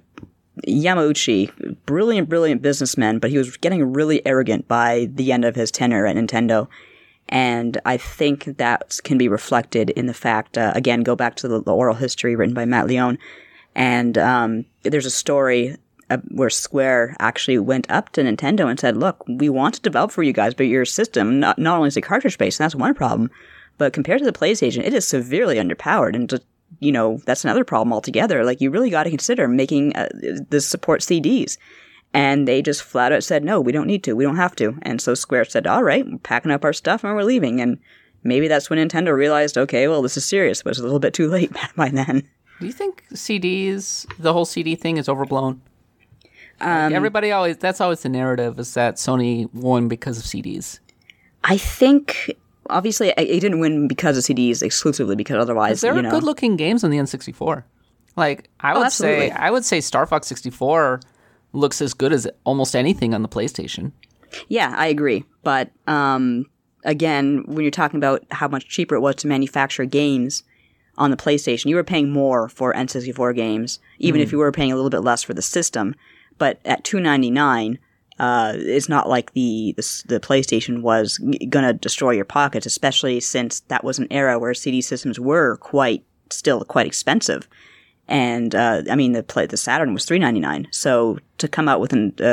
Yamauchi, brilliant businessman, but he was getting really arrogant by the end of his tenure at Nintendo. And I think that can be reflected in the fact, again, go back to the oral history written by Matt Leone. And there's a story where Square actually went up to Nintendo and said, look, we want to develop for you guys, but your system, not only is it cartridge-based, and that's one problem, but compared to the PlayStation, it is severely underpowered. And, that's another problem altogether. Like, you really got to consider making this support CDs. And they just flat out said, no, we don't need to. We don't have to. And so Square said, all right, we're packing up our stuff and we're leaving. And maybe that's when Nintendo realized, okay, well, this is serious, but it's a little bit too late by then. Do you think CDs, the whole CD thing is overblown? Everybody that's always the narrative, is that Sony won because of CDs. I think, obviously, it didn't win because of CDs exclusively, because otherwise, there are good-looking games on the N64. Like, I would say Star Fox 64 looks as good as almost anything on the PlayStation. Yeah, I agree. But, again, when you're talking about how much cheaper it was to manufacture games on the PlayStation, you were paying more for N64 games, even if you were paying a little bit less for the system. But at $299, it's not like the PlayStation was gonna destroy your pockets, especially since that was an era where CD systems were still quite expensive. And the Saturn was $399. So to come out with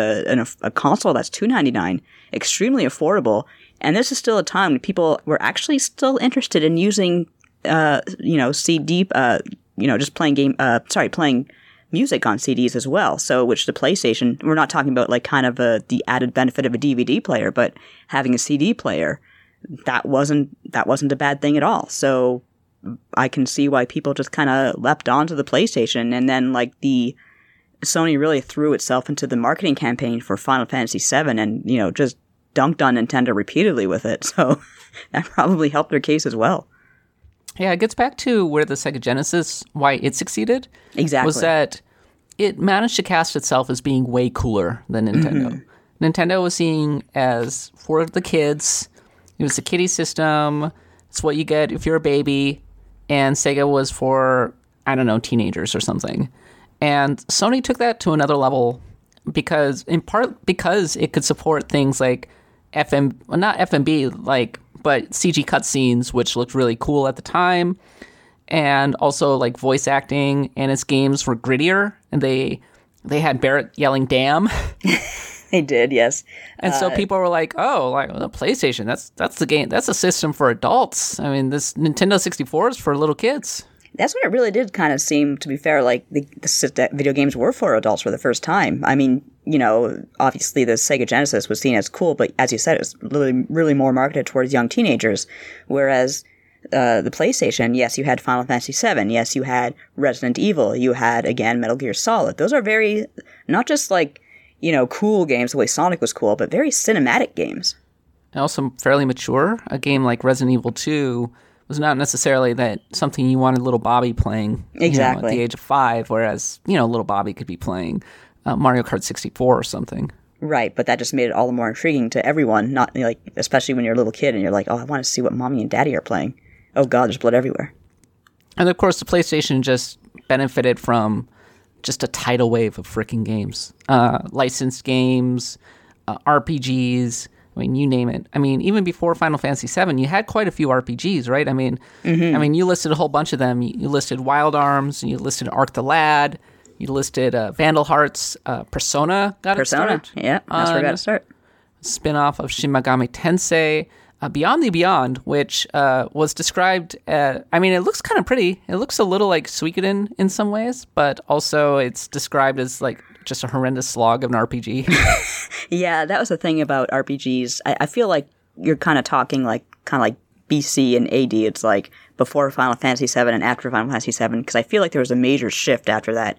a console that's $299, extremely affordable. And this is still a time when people were actually still interested in using CD, just playing music on CDs as well. So, which the PlayStation, we're not talking about like kind of the added benefit of a DVD player, but having a CD player, that wasn't a bad thing at all. So I can see why people just kind of leapt onto the PlayStation, and then like Sony really threw itself into the marketing campaign for Final Fantasy VII, and just dunked on Nintendo repeatedly with it. So that probably helped their case as well. Yeah, it gets back to where the Sega Genesis, why it succeeded. Exactly. Was that it managed to cast itself as being way cooler than Nintendo. Mm-hmm. Nintendo was seen as for the kids. It was a kiddie system. It's what you get if you're a baby. And Sega was for, I don't know, teenagers or something. And Sony took that to another level because it could support things like not FMB, but CG cutscenes, which looked really cool at the time, and also like voice acting, and its games were grittier, and they had Barrett yelling "damn." They did, yes. And so people were like, "Oh, like the PlayStation, that's the game, that's a system for adults. I mean, this Nintendo 64 is for little kids." That's what it really did kind of seem, to be fair, like the video games were for adults for the first time. I mean, obviously the Sega Genesis was seen as cool, but as you said, it was really, really more marketed towards young teenagers. Whereas the PlayStation, yes, you had Final Fantasy VII, yes, you had Resident Evil, you had, again, Metal Gear Solid. Those are very, not just like, cool games the way Sonic was cool, but very cinematic games. And also fairly mature. A game like Resident Evil 2 was not necessarily that something you wanted little Bobby playing exactly at the age of 5, whereas, little Bobby could be playing Mario Kart 64 or something. Right, but that just made it all the more intriguing to everyone, not like, especially when you're a little kid and you're like, oh, I want to see what mommy and daddy are playing. Oh God, there's blood everywhere. And of course, the PlayStation just benefited from just a tidal wave of freaking games. Licensed games, RPGs, I mean, you name it. I mean, even before Final Fantasy VII, you had quite a few RPGs, right? I mean, you listed a whole bunch of them. You listed Wild Arms, you listed Arc the Lad, you listed Vandal Hearts, Persona got its start. Yeah, that's where it got its start. Spin-off of Shin Megami Tensei, Beyond the Beyond, which was described, it looks kind of pretty. It looks a little like Suikoden in some ways, but also it's described as like just a horrendous slog of an RPG. Yeah, that was the thing about RPGs. I feel like you're kind of talking like BC and AD. It's like before Final Fantasy VII and after Final Fantasy VII, because I feel like there was a major shift after that.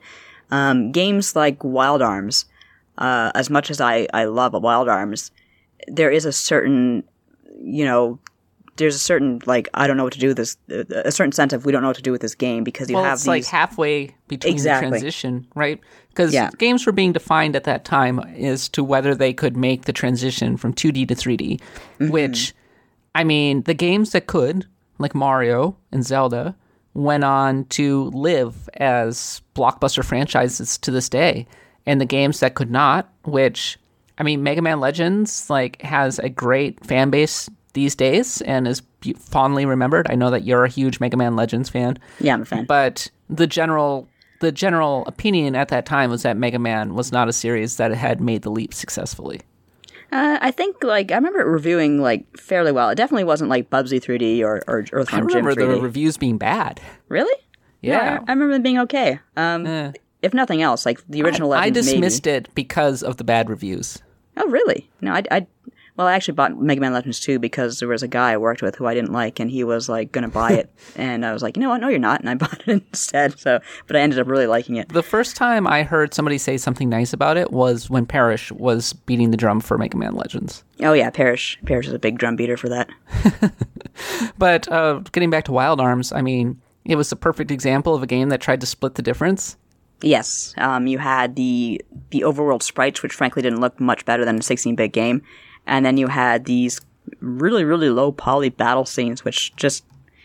Games like Wild Arms, as much as I love Wild Arms, there is a certain, there's a certain, like, I don't know what to do with this, a certain sense of we don't know what to do with this game because you have it's these... like halfway between the transition, right? Because games were being defined at that time as to whether they could make the transition from 2D to 3D, which, the games that could, like Mario and Zelda, went on to live as blockbuster franchises to this day. And the games that could not, which, Mega Man Legends, has a great fan base these days and is fondly remembered. I know that you're a huge Mega Man Legends fan. Yeah, I'm a fan. But the general opinion at that time was that Mega Man was not a series that had made the leap successfully. I think, I remember it reviewing, fairly well. It definitely wasn't like Bubsy 3D or Earthworm Jim 3D. I remember the reviews being bad. Really? Yeah. No, I remember them being okay. If nothing else, the original Legends, I dismissed it because of the bad reviews. Oh, really? No, I actually bought Mega Man Legends 2 because there was a guy I worked with who I didn't like, and he was, going to buy it. And I was like, you know what? No, you're not. And I bought it instead. But I ended up really liking it. The first time I heard somebody say something nice about it was when Parrish was beating the drum for Mega Man Legends. Oh, yeah, Parrish. Parrish is a big drum beater for that. But getting back to Wild Arms, it was the perfect example of a game that tried to split the difference. Yes. You had the overworld sprites, which frankly didn't look much better than a 16-bit game. And then you had these really, really low poly battle scenes, which just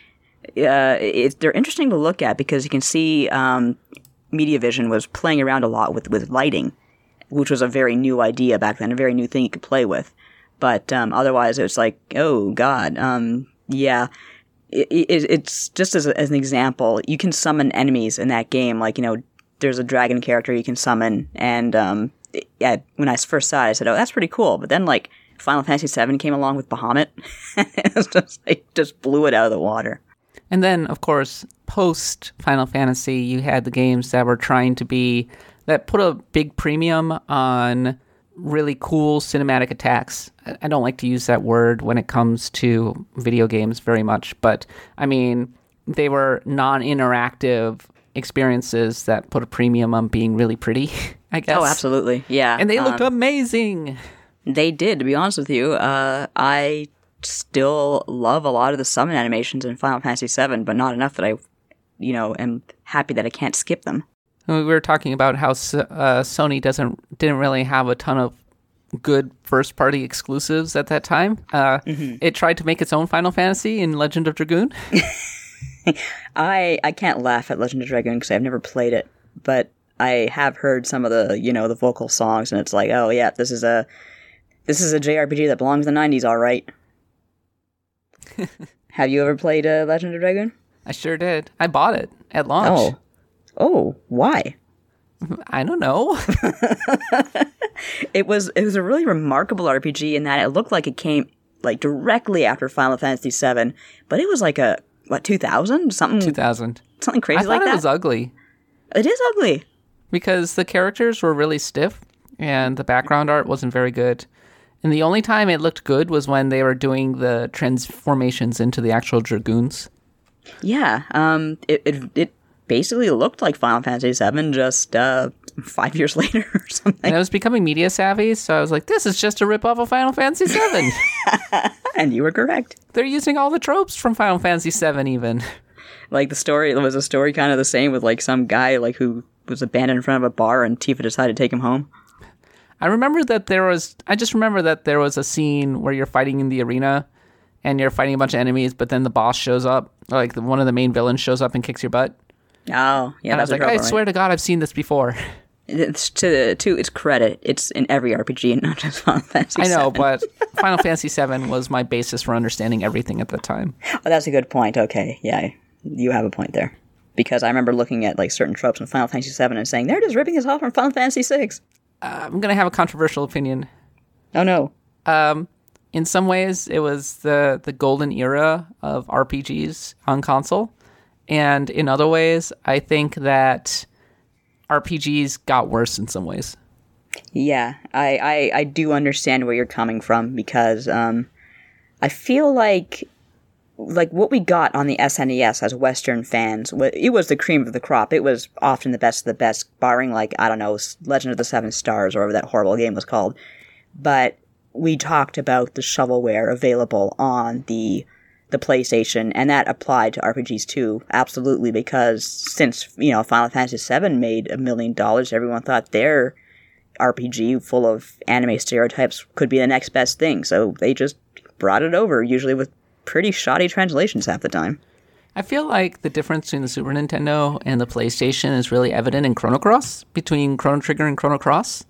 they're interesting to look at because you can see Mediavision was playing around a lot with lighting, which was a very new idea back then, a very new thing you could play with. But otherwise, it was like, oh God, yeah. It's just as an example, you can summon enemies in that game. There's a dragon character you can summon, and when I first saw it, I said, "Oh, that's pretty cool." But then, Final Fantasy VII came along with Bahamut, and it was just blew it out of the water. And then, of course, post Final Fantasy, you had the games that were trying to be, that put a big premium on really cool cinematic attacks. I don't like to use that word when it comes to video games very much, but I mean, they were non-interactive experiences that put a premium on being really pretty, I guess. Oh, absolutely. Yeah. And they looked amazing. They did, to be honest with you. I still love a lot of the summon animations in Final Fantasy VII, but not enough that I, am happy that I can't skip them. We were talking about how Sony didn't really have a ton of good first-party exclusives at that time. It tried to make its own Final Fantasy in Legend of Dragoon. I can't laugh at Legend of Dragoon because I've never played it, but I have heard some of the the vocal songs, and it's like, oh yeah, this is a JRPG that belongs in the 90s, all right. Have you ever played Legend of Dragoon? I sure did. I bought it at launch. Oh, why? I don't know. It was a really remarkable RPG in that it looked like it came directly after Final Fantasy VII, but it was 2000 something. 2000. Something crazy like that. I thought it was ugly. It is ugly because the characters were really stiff and the background art wasn't very good. And the only time it looked good was when they were doing the transformations into the actual Dragoons. Yeah, it basically looked like Final Fantasy VII just 5 years later or something. And I was becoming media savvy, so I was like, this is just a ripoff of Final Fantasy VII. And you were correct. They're using all the tropes from Final Fantasy VII even. The story, there was a story kind of the same with some guy who was abandoned in front of a bar and Tifa decided to take him home. I just remember that there was a scene where you're fighting in the arena and you're fighting a bunch of enemies, but then the boss shows up, one of the main villains shows up and kicks your butt. Oh, yeah. And I was like, I swear to God, I've seen this before. It's to its credit, it's in every RPG and not just Final Fantasy VII. I know, but Final Fantasy VII was my basis for understanding everything at the time. Oh, that's a good point. Okay, yeah, you have a point there. Because I remember looking at certain tropes in Final Fantasy VII and saying, they're just ripping this off from Final Fantasy VI. I'm going to have a controversial opinion. Oh, no. In some ways, it was the golden era of RPGs on console. And in other ways, I think that RPGs got worse in some ways. Yeah, I do understand where you're coming from because I feel like what we got on the SNES as Western fans, it was the cream of the crop. It was often the best of the best, barring Legend of the Seven Stars or whatever that horrible game was called. But we talked about the shovelware available on the PlayStation, and that applied to RPGs too, absolutely, because since, Final Fantasy VII made $1 million, everyone thought their RPG full of anime stereotypes could be the next best thing, so they just brought it over, usually with pretty shoddy translations half the time. I feel like the difference between the Super Nintendo and the PlayStation is really evident in Chrono Cross, between Chrono Trigger and Chrono Cross.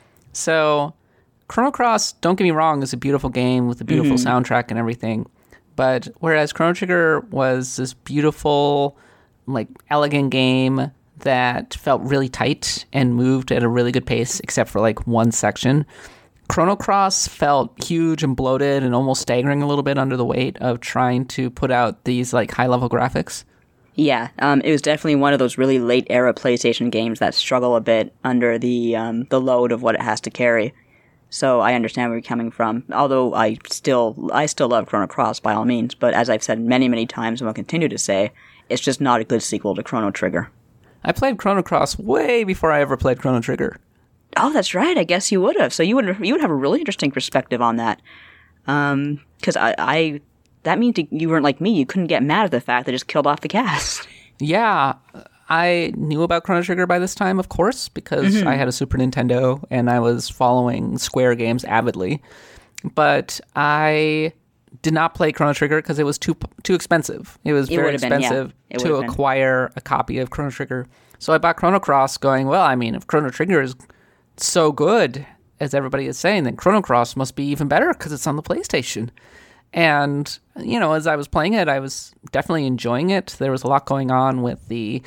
So, Chrono Cross, don't get me wrong, is a beautiful game with a beautiful soundtrack and everything. But whereas Chrono Trigger was this beautiful, elegant game that felt really tight and moved at a really good pace, except for one section, Chrono Cross felt huge and bloated and almost staggering a little bit under the weight of trying to put out these high-level graphics. Yeah, it was definitely one of those really late-era PlayStation games that struggle a bit under the load of what it has to carry. So I understand where you're coming from, although I still love Chrono Cross by all means, but as I've said many, many times and will continue to say, it's just not a good sequel to Chrono Trigger. I played Chrono Cross way before I ever played Chrono Trigger. Oh, that's right, I guess you would have. So you would have a really interesting perspective on that. Because that means you weren't like me, you couldn't get mad at the fact they just killed off the cast. Yeah, I knew about Chrono Trigger by this time, of course, because I had a Super Nintendo and I was following Square games avidly. But I did not play Chrono Trigger because it was too expensive. It was very expensive to acquire a copy of Chrono Trigger. So I bought Chrono Cross going, well, I mean, if Chrono Trigger is so good, as everybody is saying, then Chrono Cross must be even better because it's on the PlayStation. And, as I was playing it, I was definitely enjoying it. There was a lot going on with the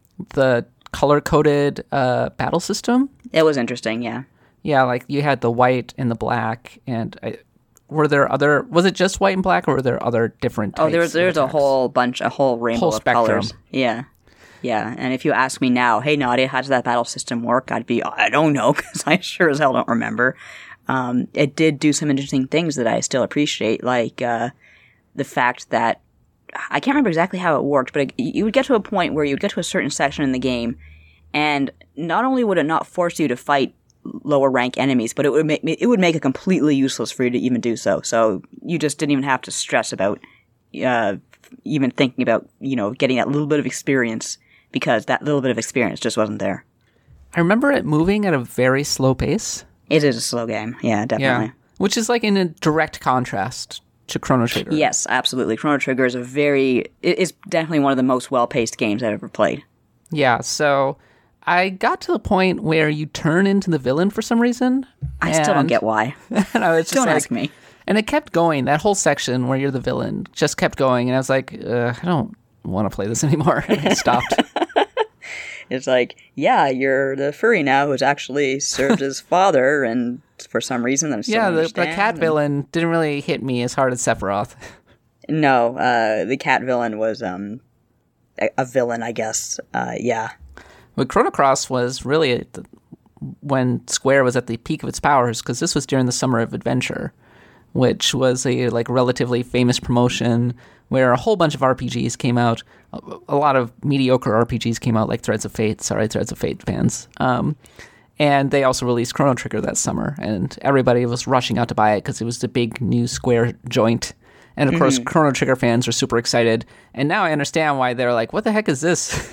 color-coded battle system. It was interesting, yeah. Yeah, you had the white and the black, and were there other? Was it just white and black, or were there other different? Oh, types there's a whole bunch, a whole rainbow Whole of spectrum. colors. Yeah. Yeah, and if you ask me now, hey, Nadia, how does that battle system work? I'd be, I don't know, because I sure as hell don't remember. It did do some interesting things that I still appreciate, like the fact that, I can't remember exactly how it worked, but you would get to a point where you would get to a certain section in the game, and not only would it not force you to fight lower rank enemies, but it would make it completely useless for you to even do so. So you just didn't even have to stress about even thinking about, getting that little bit of experience, because that little bit of experience just wasn't there. I remember it moving at a very slow pace. It is a slow game. Yeah, definitely. Yeah. Which is like in a direct contrast to Chrono Trigger. Yes, absolutely. Chrono Trigger is is definitely one of the most well-paced games I've ever played. Yeah, so I got to the point where you turn into the villain for some reason. I still don't get why. And I was just Don't ask me. And it kept going. That whole section where you're the villain just kept going. And I was like, I don't want to play this anymore. And I stopped. It's like, yeah, you're the furry now who's actually served his father, and for some reason I still The understand. cat villain didn't really hit me as hard as Sephiroth. No, the cat villain was a villain, I guess. Yeah. But Chrono Cross was really when Square was at the peak of its powers, because this was during the Summer of Adventure, which was a relatively famous promotion where a whole bunch of RPGs came out. A lot of mediocre RPGs came out, like Threads of Fate. Sorry, Threads of Fate fans. And they also released Chrono Trigger that summer, and everybody was rushing out to buy it because it was the big new Square joint. And of course, Chrono Trigger fans are super excited. And now I understand why they're like, what the heck is this?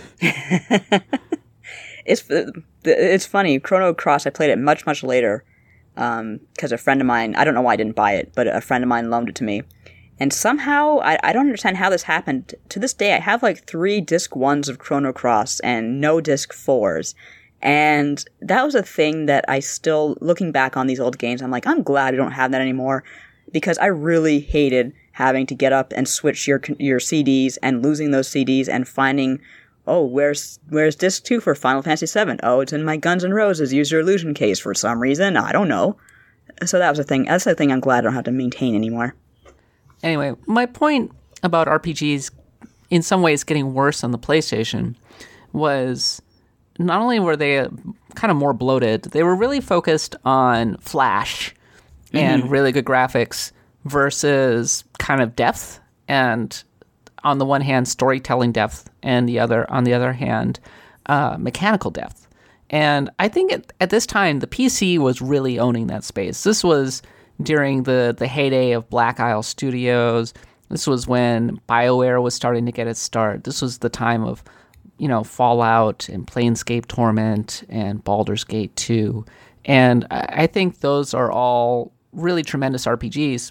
It's funny. Chrono Cross, I played it much, much later because a friend of mine, I don't know why I didn't buy it, but a friend of mine loaned it to me. And somehow, I don't understand how this happened. To this day, I have like 3 disc 1s of Chrono Cross and no disc 4s. And that was a thing that I still, looking back on these old games, I'm like, I'm glad I don't have that anymore, because I really hated having to get up and switch your CDs and losing those CDs and finding, oh, where's disc 2 for Final Fantasy VII? Oh, it's in my Guns N' Roses Use Your Illusion case for some reason. I don't know. So that was a thing. That's a thing I'm glad I don't have to maintain anymore. Anyway, my point about RPGs in some ways getting worse on the PlayStation was not only were they kind of more bloated, they were really focused on flash and really good graphics versus kind of depth, and on the one hand storytelling depth, and on the other hand mechanical depth. And I think at this time the PC was really owning that space. This was during the heyday of Black Isle Studios. This was when BioWare was starting to get its start. This was the time of, Fallout and Planescape Torment and Baldur's Gate 2. And I think those are all really tremendous RPGs.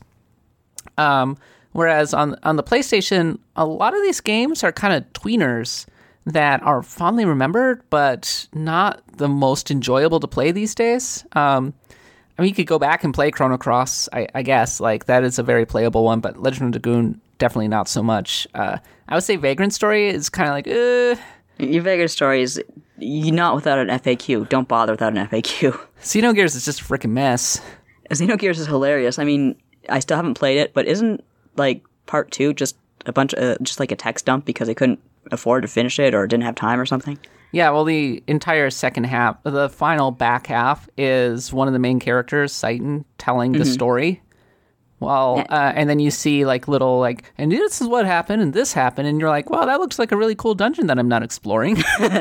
Whereas on the PlayStation, a lot of these games are kind of tweeners that are fondly remembered, but not the most enjoyable to play these days. You could go back and play Chrono Cross, I guess. Like, that is a very playable one, but Legend of Dragoon, definitely not so much. I would say Vagrant Story is kind of like, Your Vagrant Story is not without an FAQ. Don't bother without an FAQ. Xenogears is just a freaking mess. Xenogears is hilarious. I mean, I still haven't played it, but isn't, like, part 2 just a bunch of, just like a text dump because they couldn't afford to finish it or didn't have time or something? Yeah, well, the entire second half, the final back half, is one of the main characters, Satan, telling the story. Well, and then you see little and this is what happened, and this happened, and you're like, wow, that looks like a really cool dungeon that I'm not exploring.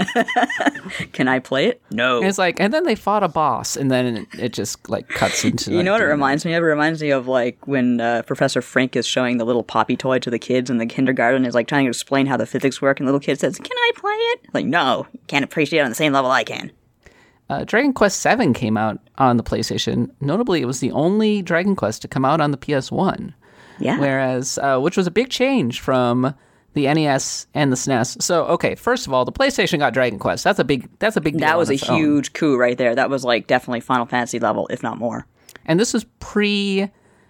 Can I play it? No. And it's and then they fought a boss, and then it just cuts into. You know what it reminds me of? It reminds me of when Professor Frink is showing the little poppy toy to the kids in the kindergarten, is trying to explain how the physics work, and the little kid says, "Can I play it?" No, you can't appreciate it on the same level I can. Dragon Quest VII came out on the PlayStation. Notably, it was the only Dragon Quest to come out on the PS1. Yeah. Whereas, which was a big change from the NES and the SNES. So, okay, first of all, the PlayStation got Dragon Quest. That's a big deal. That was a huge coup right there. That was definitely Final Fantasy level, if not more. And this was pre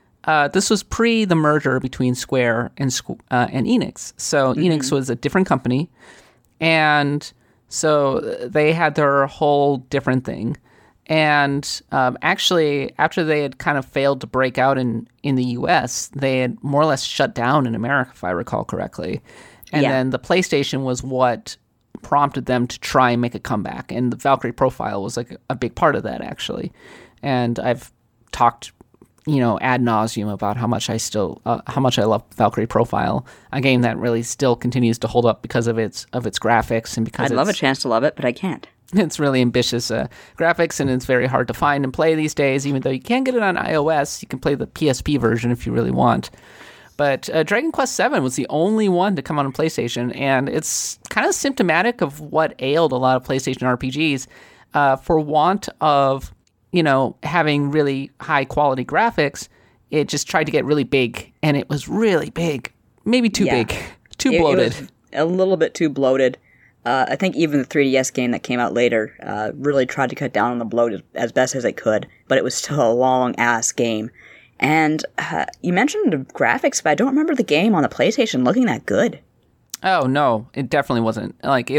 the merger between Square and Enix. So Enix was a different company, and so they had their whole different thing. And actually, after they had kind of failed to break out in the US, they had more or less shut down in America, if I recall correctly. And then the PlayStation was what prompted them to try and make a comeback. And the Valkyrie Profile was like a big part of that, actually. And I've talked, ad nauseum about how much I love Valkyrie Profile, a game that really still continues to hold up because of its graphics and because I'd love a chance to love it, but I can't. It's really ambitious graphics, and it's very hard to find and play these days. Even though you can get it on iOS, you can play the PSP version if you really want. But Dragon Quest VII was the only one to come out on PlayStation, and it's kind of symptomatic of what ailed a lot of PlayStation RPGs. For want of, having really high quality graphics, it just tried to get really big, and it was really big. Maybe too big. Too bloated. It was a little bit too bloated. I think even the 3DS game that came out later really tried to cut down on the bloat as best as it could, but it was still a long-ass game. And you mentioned the graphics, but I don't remember the game on the PlayStation looking that good. Oh, no, it definitely wasn't.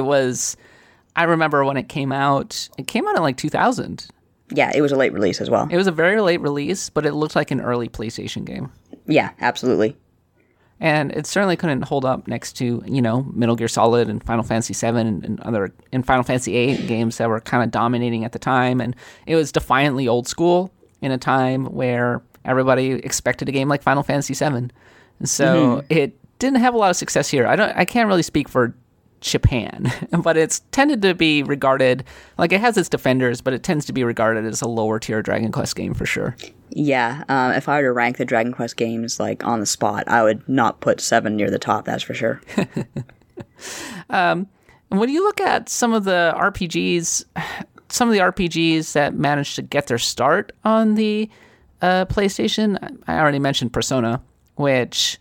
I remember when it came out in 2000. Yeah, it was a late release as well. It was a very late release, but it looked like an early PlayStation game. Yeah, absolutely. And it certainly couldn't hold up next to, Metal Gear Solid and Final Fantasy VII and Final Fantasy VIII games that were kind of dominating at the time. And it was defiantly old school in a time where everybody expected a game like Final Fantasy VII. And so it didn't have a lot of success here. I can't really speak for Japan, but it's tended to be regarded, it has its defenders, but it tends to be regarded as a lower tier Dragon Quest game for sure. Yeah, if I were to rank the Dragon Quest games on the spot, I would not put 7 near the top, that's for sure. And when you look at some of the RPGs that managed to get their start on the PlayStation, I already mentioned Persona, which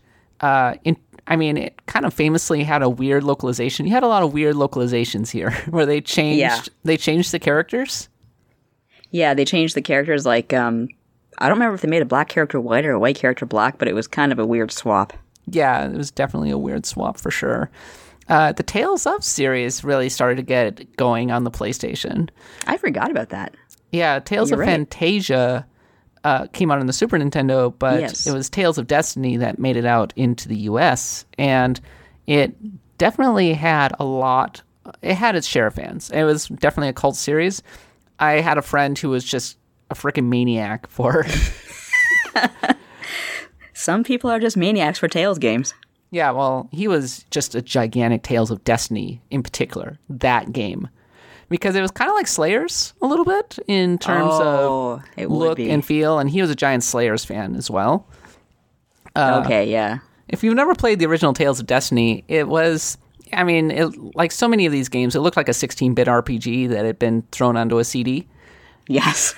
it kind of famously had a weird localization. You had a lot of weird localizations here where they changed the characters. Yeah, they changed the characters. I don't remember if they made a black character white or a white character black, but it was kind of a weird swap. Yeah, it was definitely a weird swap for sure. The Tales of series really started to get going on the PlayStation. I forgot about that. Yeah, Tales of Fantasia came out on the Super Nintendo, but it was Tales of Destiny that made it out into the US, and it definitely had its share of fans. It was definitely a cult series. I had a friend who was just a freaking maniac for Some people are just maniacs for Tales games. Yeah, well, he was just a gigantic Tales of Destiny in particular, that game. Because it was kind of like Slayers a little bit in terms of look and feel, and he was a giant Slayers fan as well. Okay, yeah. If you've never played the original Tales of Destiny, it was, like so many of these games, it looked like a 16-bit RPG that had been thrown onto a CD. Yes.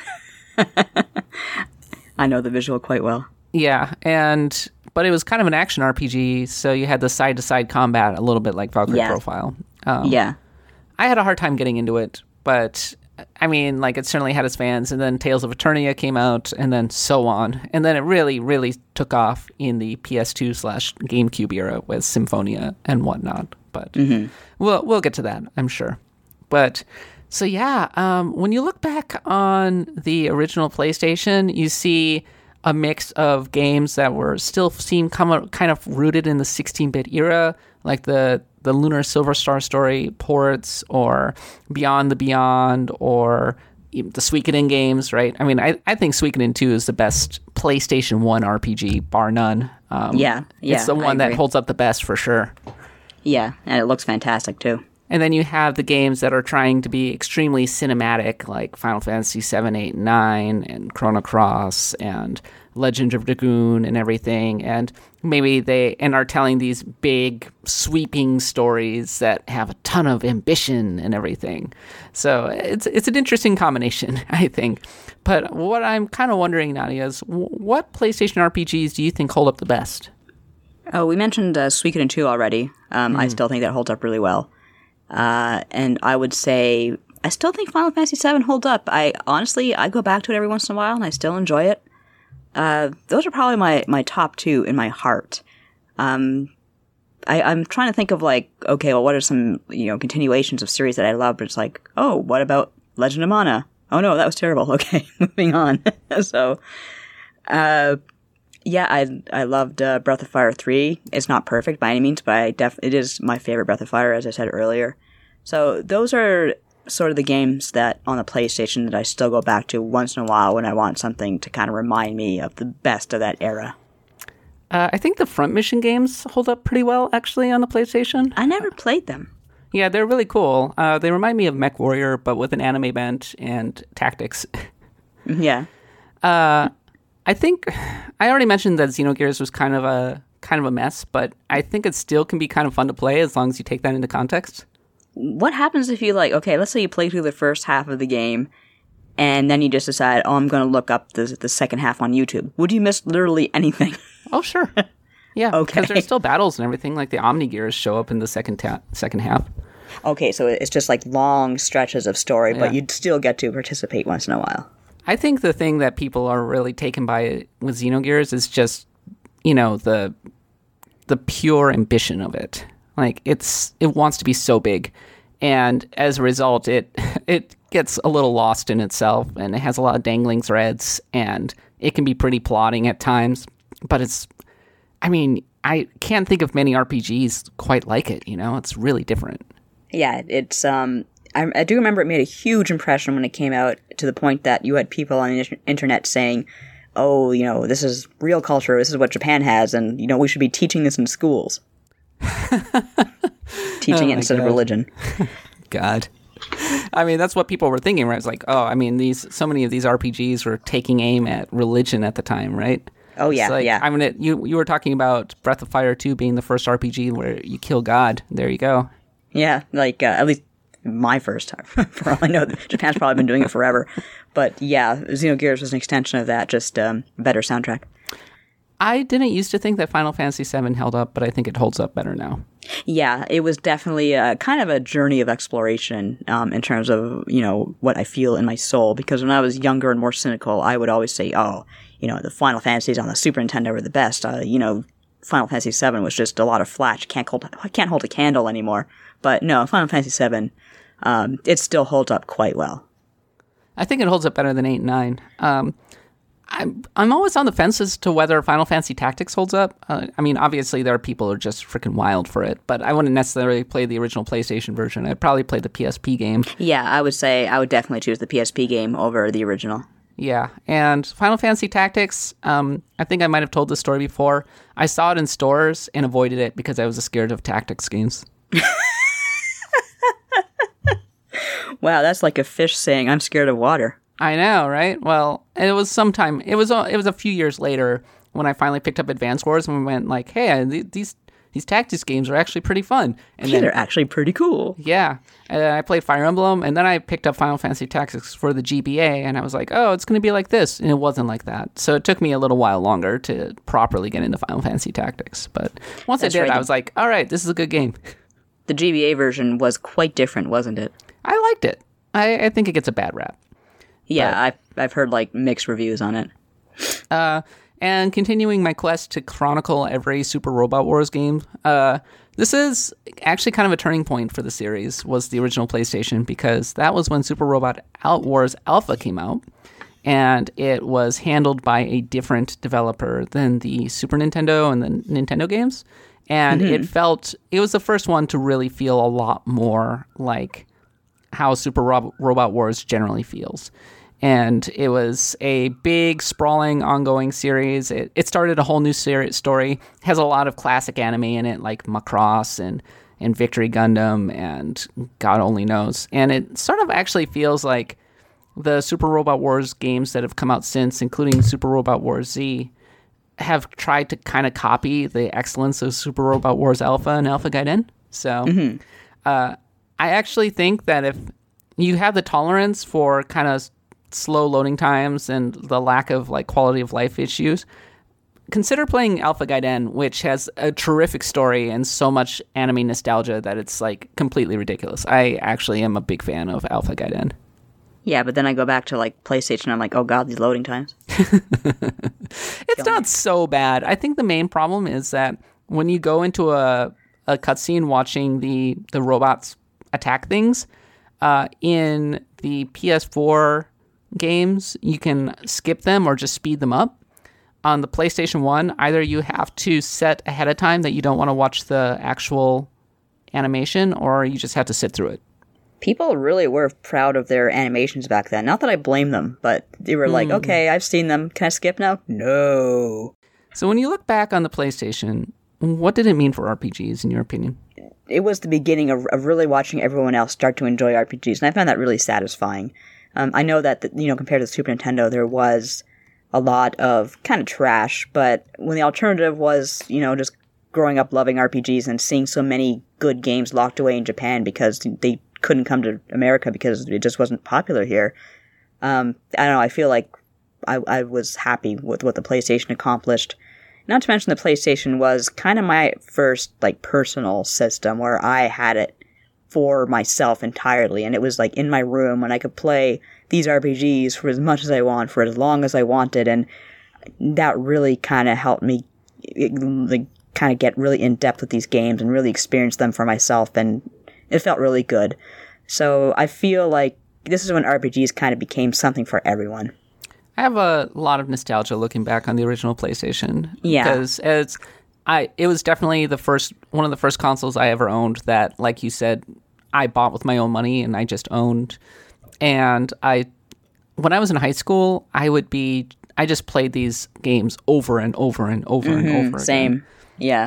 I know the visual quite well. Yeah, but it was kind of an action RPG, so you had the side-to-side combat, a little bit like Valkyrie Profile. I had a hard time getting into it, but it certainly had its fans. And then Tales of Eternia came out, and then so on. And then it really, really took off in the PS2/GameCube era with Symphonia and whatnot. But we'll get to that, I'm sure. But so when you look back on the original PlayStation, you see a mix of games that were still seem kind of rooted in the 16-bit era, like the Lunar Silver Star Story ports, or Beyond the Beyond, or the Suikoden games, right? I think Suikoden 2 is the best PlayStation 1 RPG, bar none. It's the one that holds up the best for sure. Yeah, and it looks fantastic too. And then you have the games that are trying to be extremely cinematic, like Final Fantasy 7, 8, 9, and Chrono Cross, and Legend of Dragoon, and everything. And maybe they are telling these big, sweeping stories that have a ton of ambition and everything. So it's an interesting combination, I think. But what I'm kind of wondering, Nadia, is what PlayStation RPGs do you think hold up the best? Oh, we mentioned Suikoden 2 already. I still think that holds up really well. And I would say I still think Final Fantasy VII holds up. I go back to it every once in a while, and I still enjoy it. Those are probably my top two in my heart. I'm trying to think of what are some continuations of series that I love? But it's what about Legend of Mana? oh no, that was terrible. Okay, moving on. So, yeah, I loved Breath of Fire 3. It's not perfect by any means, but it is my favorite Breath of Fire, as I said earlier. So those are sort of the games that on the PlayStation that I still go back to once in a while when I want something to kind of remind me of the best of that era. I think the Front Mission games hold up pretty well, actually, on the PlayStation. I never played them. Yeah, they're really cool. They remind me of MechWarrior, but with an anime bent and tactics. Yeah. I think I already mentioned that Xenogears was kind of a mess, but I think it still can be kind of fun to play as long as you take that into context. What happens if you let's say you play through the first half of the game and then you just decide, oh, I'm going to look up the second half on YouTube. Would you miss literally anything? Oh, sure. Yeah, okay. Because there's still battles and everything, like the Omni Gears show up in the second half. Okay, so it's just like long stretches of story, Yeah. but you'd still get to participate once in a while. I think the thing that people are really taken by with Xenogears is just, the pure ambition of it. Like it wants to be so big, and as a result, it gets a little lost in itself, and it has a lot of dangling threads, and it can be pretty plotting at times. But I can't think of many RPGs quite like it. It's really different. Yeah, it's I do remember it made a huge impression when it came out, to the point that you had people on the internet saying, oh, this is real culture, this is what Japan has, and, we should be teaching this in schools. Teaching it instead of religion. God. That's what people were thinking, right? It's like, so many of these RPGs were taking aim at religion at the time, right? Oh, yeah, yeah. You were talking about Breath of Fire 2 being the first RPG where you kill God. There you go. Yeah, at least my first time. For all I know, Japan's probably been doing it forever. But yeah, Xenogears was an extension of that, just better soundtrack. I didn't used to think that Final Fantasy VII held up, but I think it holds up better now. Yeah, it was definitely kind of a journey of exploration in terms of, what I feel in my soul. Because when I was younger and more cynical, I would always say, the Final Fantasies on the Super Nintendo were the best. Final Fantasy VII was just a lot of flash. Can't hold a candle anymore. But no, Final Fantasy VII, it still holds up quite well. I think it holds up better than 8 and 9. I'm always on the fence as to whether Final Fantasy Tactics holds up. Obviously there are people who are just freaking wild for it, but I wouldn't necessarily play the original PlayStation version. I'd probably play the PSP game. Yeah, I would say I would definitely choose the PSP game over the original. Yeah, and Final Fantasy Tactics, I think I might have told this story before. I saw it in stores and avoided it because I was scared of tactics games. Wow, that's like a fish saying, I'm scared of water. I know, right? Well, it was a few years later when I finally picked up Advance Wars and we went like, hey, these tactics games are actually pretty fun. And yeah, they're actually pretty cool. Yeah. I played Fire Emblem, and then I picked up Final Fantasy Tactics for the GBA, and I was like, oh, it's going to be like this. And it wasn't like that. So it took me a little while longer to properly get into Final Fantasy Tactics. But once I did, right. I was like, all right, this is a good game. The GBA version was quite different, wasn't it? I liked it. I think it gets a bad rap. Yeah, I've heard mixed reviews on it. And continuing my quest to chronicle every Super Robot Wars game, this is actually kind of a turning point for the series, was the original PlayStation, because that was when Super Robot Wars Alpha came out, and it was handled by a different developer than the Super Nintendo and the Nintendo games, and it was the first one to really feel a lot more like how Super Robot Wars generally feels. And it was a big, sprawling, ongoing series. It started a whole new story. It has a lot of classic anime in it, like Macross and Victory Gundam and God only knows. And it sort of actually feels like the Super Robot Wars games that have come out since, including Super Robot Wars Z, have tried to kind of copy the excellence of Super Robot Wars Alpha and Alpha Gaiden. So I actually think that if you have the tolerance for kind of slow loading times and the lack of quality of life issues, consider playing Alpha Gaiden, which has a terrific story and so much anime nostalgia that it's completely ridiculous. I actually am a big fan of Alpha Gaiden. Yeah, but then I go back to PlayStation, I'm like, oh god, these loading times. It's not so bad. I think the main problem is that when you go into a cutscene watching the robots attack things, in the PS4 games, you can skip them or just speed them up. On the PlayStation 1, either you have to set ahead of time that you don't want to watch the actual animation, or you just have to sit through it. People really were proud of their animations back then. Not that I blame them, but they were like, okay, I've seen them. Can I skip now? No. So when you look back on the PlayStation, what did it mean for RPGs, in your opinion? It was the beginning of really watching everyone else start to enjoy RPGs, and I found that really satisfying. I know that, compared to the Super Nintendo, there was a lot of kind of trash, but when the alternative was, just growing up loving RPGs and seeing so many good games locked away in Japan because they couldn't come to America because it just wasn't popular here. I don't know, I feel like I was happy with what the PlayStation accomplished. Not to mention the PlayStation was kind of my first, personal system where I had it for myself entirely, and it was, in my room, and I could play these RPGs for as much as I want, for as long as I wanted, and that really kind of helped me, kind of get really in-depth with these games and really experience them for myself, and it felt really good. So I feel like this is when RPGs kind of became something for everyone. I have a lot of nostalgia looking back on the original PlayStation. Yeah. Because it was definitely one of the first consoles I ever owned that, like you said, I bought with my own money and I just owned. And when I was in high school, I just played these games over and over and over and over again. Same. Yeah.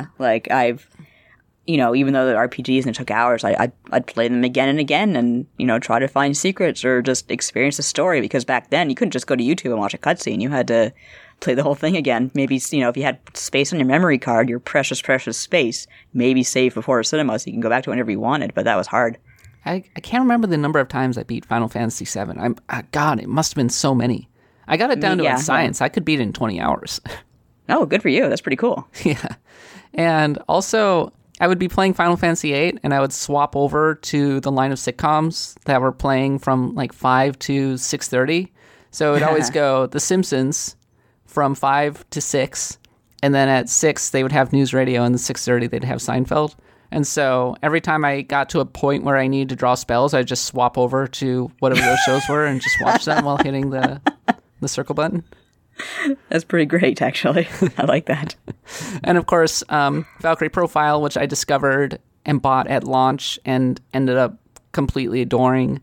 Even though the RPGs and it took hours, I'd play them again and again and, try to find secrets or just experience the story, because back then you couldn't just go to YouTube and watch a cutscene. You had to play the whole thing again. Maybe, if you had space on your memory card, your precious, precious space, maybe save before a cinema so you can go back to it whenever you wanted, but that was hard. I can't remember the number of times I beat Final Fantasy VII. God, it must have been so many. I got it down to science. I could beat it in 20 hours. Oh, good for you. That's pretty cool. Yeah. And also, I would be playing Final Fantasy VIII, and I would swap over to the line of sitcoms that were playing from 5 to 6:30. So it would always go The Simpsons from 5 to 6, and then at 6 they would have news radio, and at 6:30 they'd have Seinfeld. And so every time I got to a point where I needed to draw spells, I'd just swap over to whatever those shows were and just watch them while hitting the circle button. That's pretty great, actually. I like that. And of course, Valkyrie Profile, which I discovered and bought at launch and ended up completely adoring.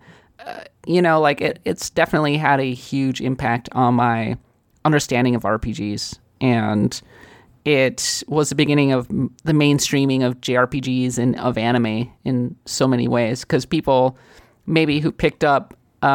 It's definitely had a huge impact on my understanding of RPGs. And it was the beginning of the mainstreaming of JRPGs and of anime in so many ways. Because people who picked up a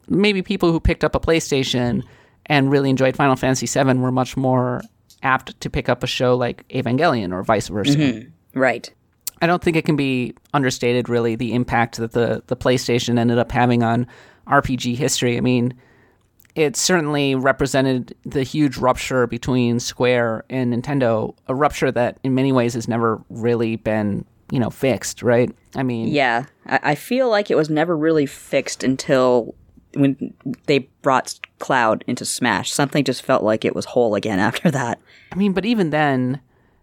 PlayStation and really enjoyed Final Fantasy VII were much more apt to pick up a show like Evangelion or vice versa. Mm-hmm. Right. I don't think it can be understated, really, the impact that the PlayStation ended up having on RPG history. I mean, it certainly represented the huge rupture between Square and Nintendo, a rupture that in many ways has never really been, fixed, right? I mean... Yeah, I feel like it was never really fixed until when they brought Cloud into Smash. Something just felt like it was whole again after that. I mean, but even then,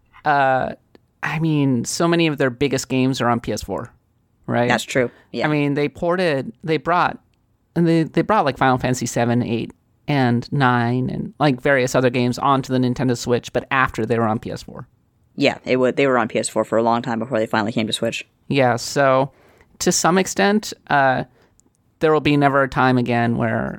so many of their biggest games are on PS4, right? That's true, yeah. I mean, they brought like Final Fantasy 7, 8, and 9, and like various other games onto the Nintendo Switch, but after they were on PS4. Yeah, they were on PS4 for a long time before they finally came to Switch. Yeah, so to some extent, there will be never a time again where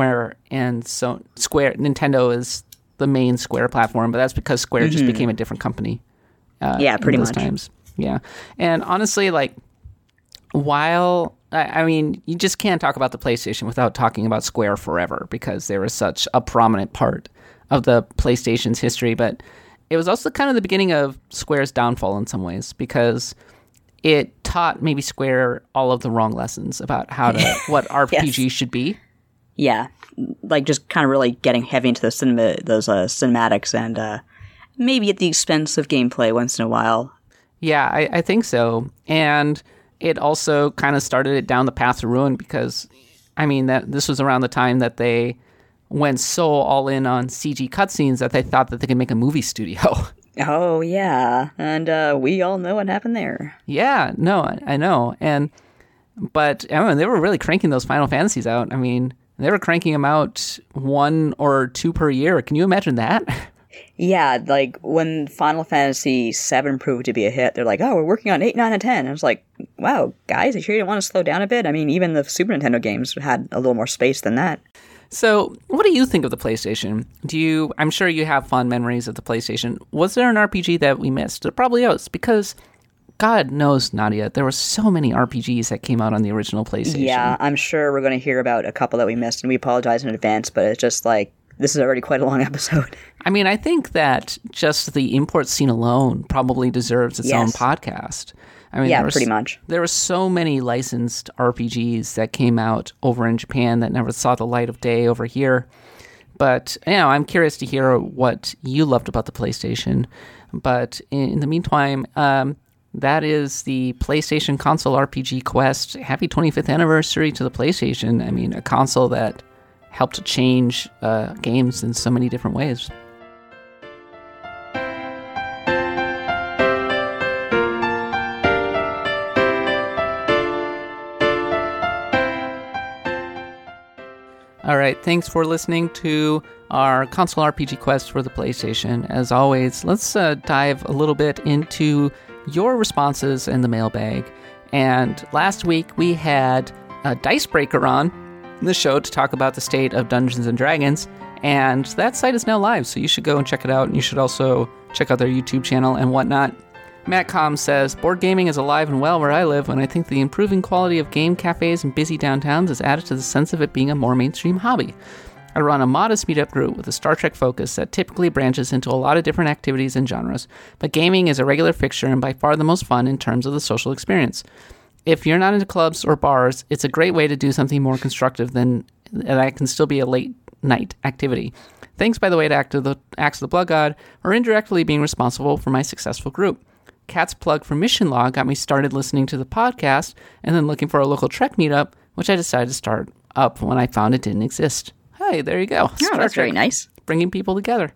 Nintendo is the main Square platform, but that's because Square just became a different company. Yeah, pretty much. Times. Yeah, and honestly, while you just can't talk about the PlayStation without talking about Square forever, because they were such a prominent part of the PlayStation's history. But it was also kind of the beginning of Square's downfall in some ways, because it taught maybe Square all of the wrong lessons about what RPG should be. Yeah, just kind of really getting heavy into those cinematics and maybe at the expense of gameplay once in a while. Yeah, I think so. And it also kind of started it down the path to ruin, because, that this was around the time that they went so all in on CG cutscenes that they thought that they could make a movie studio. Oh, yeah. And we all know what happened there. Yeah, no, I know. But they were really cranking those Final Fantasies out. They were cranking them out 1 or 2 per year. Can you imagine that? Yeah, like when Final Fantasy VII proved to be a hit, they're like, oh, we're working on 8, 9, and 10. And I was like, wow, guys, you sure you don't want to slow down a bit? I mean, even the Super Nintendo games had a little more space than that. So, what do you think of the PlayStation? I'm sure you have fond memories of the PlayStation. Was there an RPG that we missed? There probably is, because God knows, Nadia, there were so many RPGs that came out on the original PlayStation. Yeah, I'm sure we're going to hear about a couple that we missed, and we apologize in advance, but it's just like, this is already quite a long episode. I mean, I think that just the import scene alone probably deserves its own podcast. I mean, pretty much. There were so many licensed RPGs that came out over in Japan that never saw the light of day over here. But, I'm curious to hear what you loved about the PlayStation. But in the meantime, that is the PlayStation Console RPG Quest. Happy 25th anniversary to the PlayStation. I mean, a console that helped to change games in so many different ways. All right, thanks for listening to our console RPG quest for the PlayStation. As always, let's dive a little bit into your responses in the mailbag. And last week we had a Dicebreaker on the show to talk about the state of Dungeons & Dragons, and that site is now live, so you should go and check it out, and you should also check out their YouTube channel and whatnot. Matt Com says, board gaming is alive and well where I live, and I think the improving quality of game cafes and busy downtowns has added to the sense of it being a more mainstream hobby. I run a modest meetup group with a Star Trek focus that typically branches into a lot of different activities and genres, but gaming is a regular fixture and by far the most fun in terms of the social experience. If you're not into clubs or bars, it's a great way to do something more constructive than that can still be a late night activity. Thanks, by the way, to Axe of the Blood God, or indirectly being responsible for my successful group. Kat's plug for Mission Log got me started listening to the podcast and then looking for a local Trek meetup, which I decided to start up when I found it didn't exist. Hey, there you go. Oh, that's very nice. Bringing people together.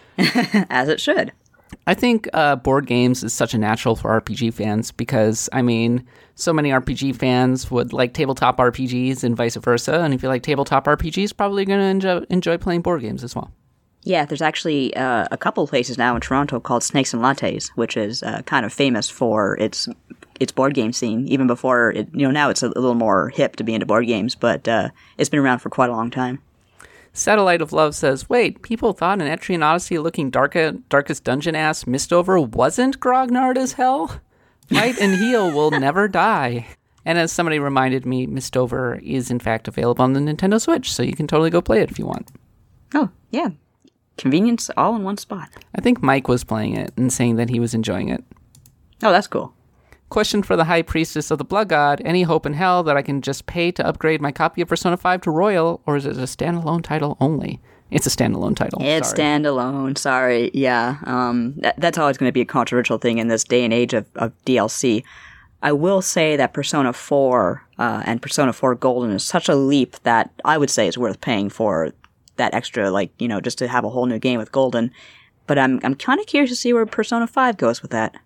As it should. I think board games is such a natural for RPG fans because, I mean, so many RPG fans would like tabletop RPGs and vice versa. And if you like tabletop RPGs, probably going to enjoy playing board games as well. Yeah, there's actually a couple places now in Toronto called Snakes and Lattes, which is kind of famous for its board game scene. Even before it, now it's a little more hip to be into board games, but it's been around for quite a long time. Satellite of Love says, wait, people thought an Etrian Odyssey looking Darkest Dungeon-ass Mistover wasn't grognard as hell? Fight and heal will never die. And as somebody reminded me, Mistover is in fact available on the Nintendo Switch, so you can totally go play it if you want. Oh, yeah. Convenience all in one spot. I think Mike was playing it and saying that he was enjoying it. Oh, that's cool. Question for the High Priestess of the Blood God. Any hope in hell that I can just pay to upgrade my copy of Persona 5 to Royal, or is it a standalone title only? It's a standalone title. It's standalone. Sorry. Yeah. That's always going to be a controversial thing in this day and age of DLC. I will say that Persona 4 and Persona 4 Golden is such a leap that I would say is worth paying for that extra, just to have a whole new game with Golden. But I'm kind of curious to see where Persona 5 goes with that.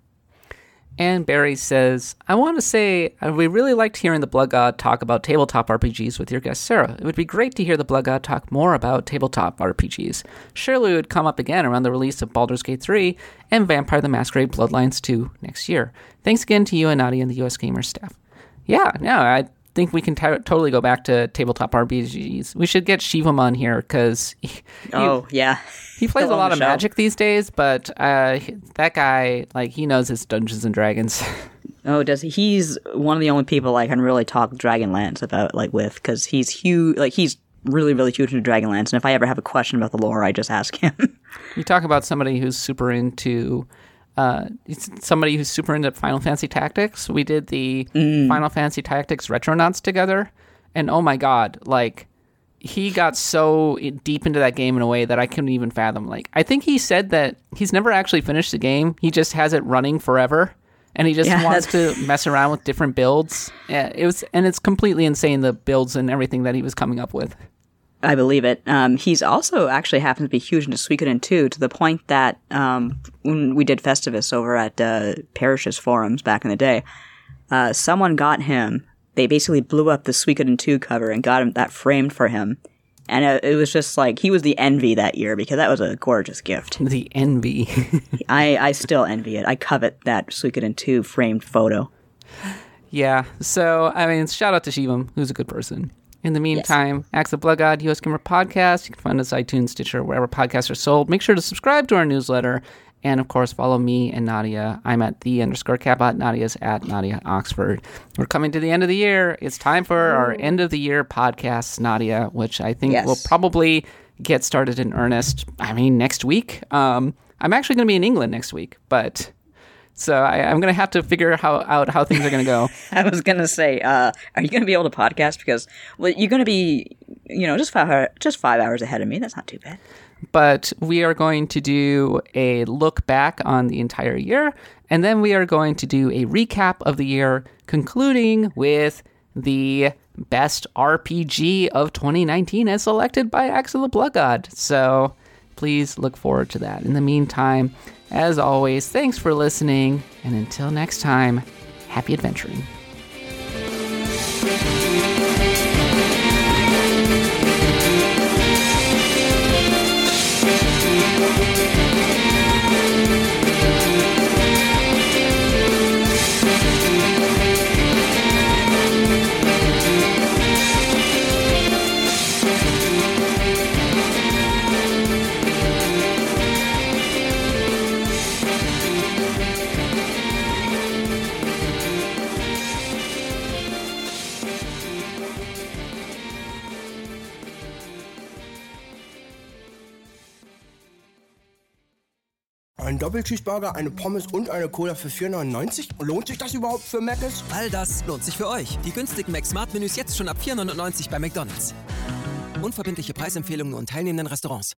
And Barry says, I want to say, we really liked hearing the Blood God talk about tabletop RPGs with your guest Sarah. It would be great to hear the Blood God talk more about tabletop RPGs. Surely it would come up again around the release of Baldur's Gate 3 and Vampire the Masquerade Bloodlines 2 next year. Thanks again to you and Nadia and the US Gamer staff. Yeah, I think we can totally go back to tabletop RPGs. We should get Shivam on here because he plays a lot of Magic these days, but that guy, he knows his Dungeons and Dragons. Oh, does he? He's one of the only people I can really talk Dragonlance about, with, because he's huge. He's really, really huge into Dragonlance, and if I ever have a question about the lore, I just ask him. You talk about somebody who's super into Final Fantasy Tactics. We did the Final Fantasy Tactics Retronauts together, and oh my god, he got so deep into that game in a way that I couldn't even fathom. I think he said that he's never actually finished the game. He just has it running forever, and he just wants to mess around with different builds. Yeah, it's completely insane, the builds and everything that he was coming up with. I believe it. He's also actually happens to be huge into Suikoden too, to the point that when we did Festivus over at Parish's forums back in the day, someone got him they basically blew up the Suikoden 2 cover and got him that framed for him. And it was just like, he was the envy that year because that was a gorgeous gift. The envy. I still envy it. I covet that Suikoden 2 framed photo. Yeah, so, I mean, shout out to Shivam, who's a good person. In the meantime, Axe the Blood God, US Gamer Podcast. You can find us iTunes, Stitcher, wherever podcasts are sold. Make sure to subscribe to our newsletter. And, of course, follow me and Nadia. I'm at _Catbot. Nadia's at Nadia Oxford. We're coming to the end of the year. It's time for our end of the year podcasts, Nadia, which I think will probably get started in earnest. I mean, next week. I'm actually going to be in England next week, but so I'm going to have to figure out how things are going to go. I was going to say, are you going to be able to podcast? Because you're going to be, just 5 hours ahead of me. That's not too bad. But we are going to do a look back on the entire year, and then we are going to do a recap of the year, concluding with the best RPG of 2019 as selected by Axe of the Blood God. So please look forward to that. In the meantime, as always, thanks for listening, and until next time, happy adventuring. Ein Doppelcheeseburger, eine Pommes und eine Cola für 4,99? Lohnt sich das überhaupt für Mc's? All das lohnt sich für euch. Die günstigen Mac-Smart-Menüs jetzt schon ab 4,99 bei McDonald's. Unverbindliche Preisempfehlungen und teilnehmenden Restaurants.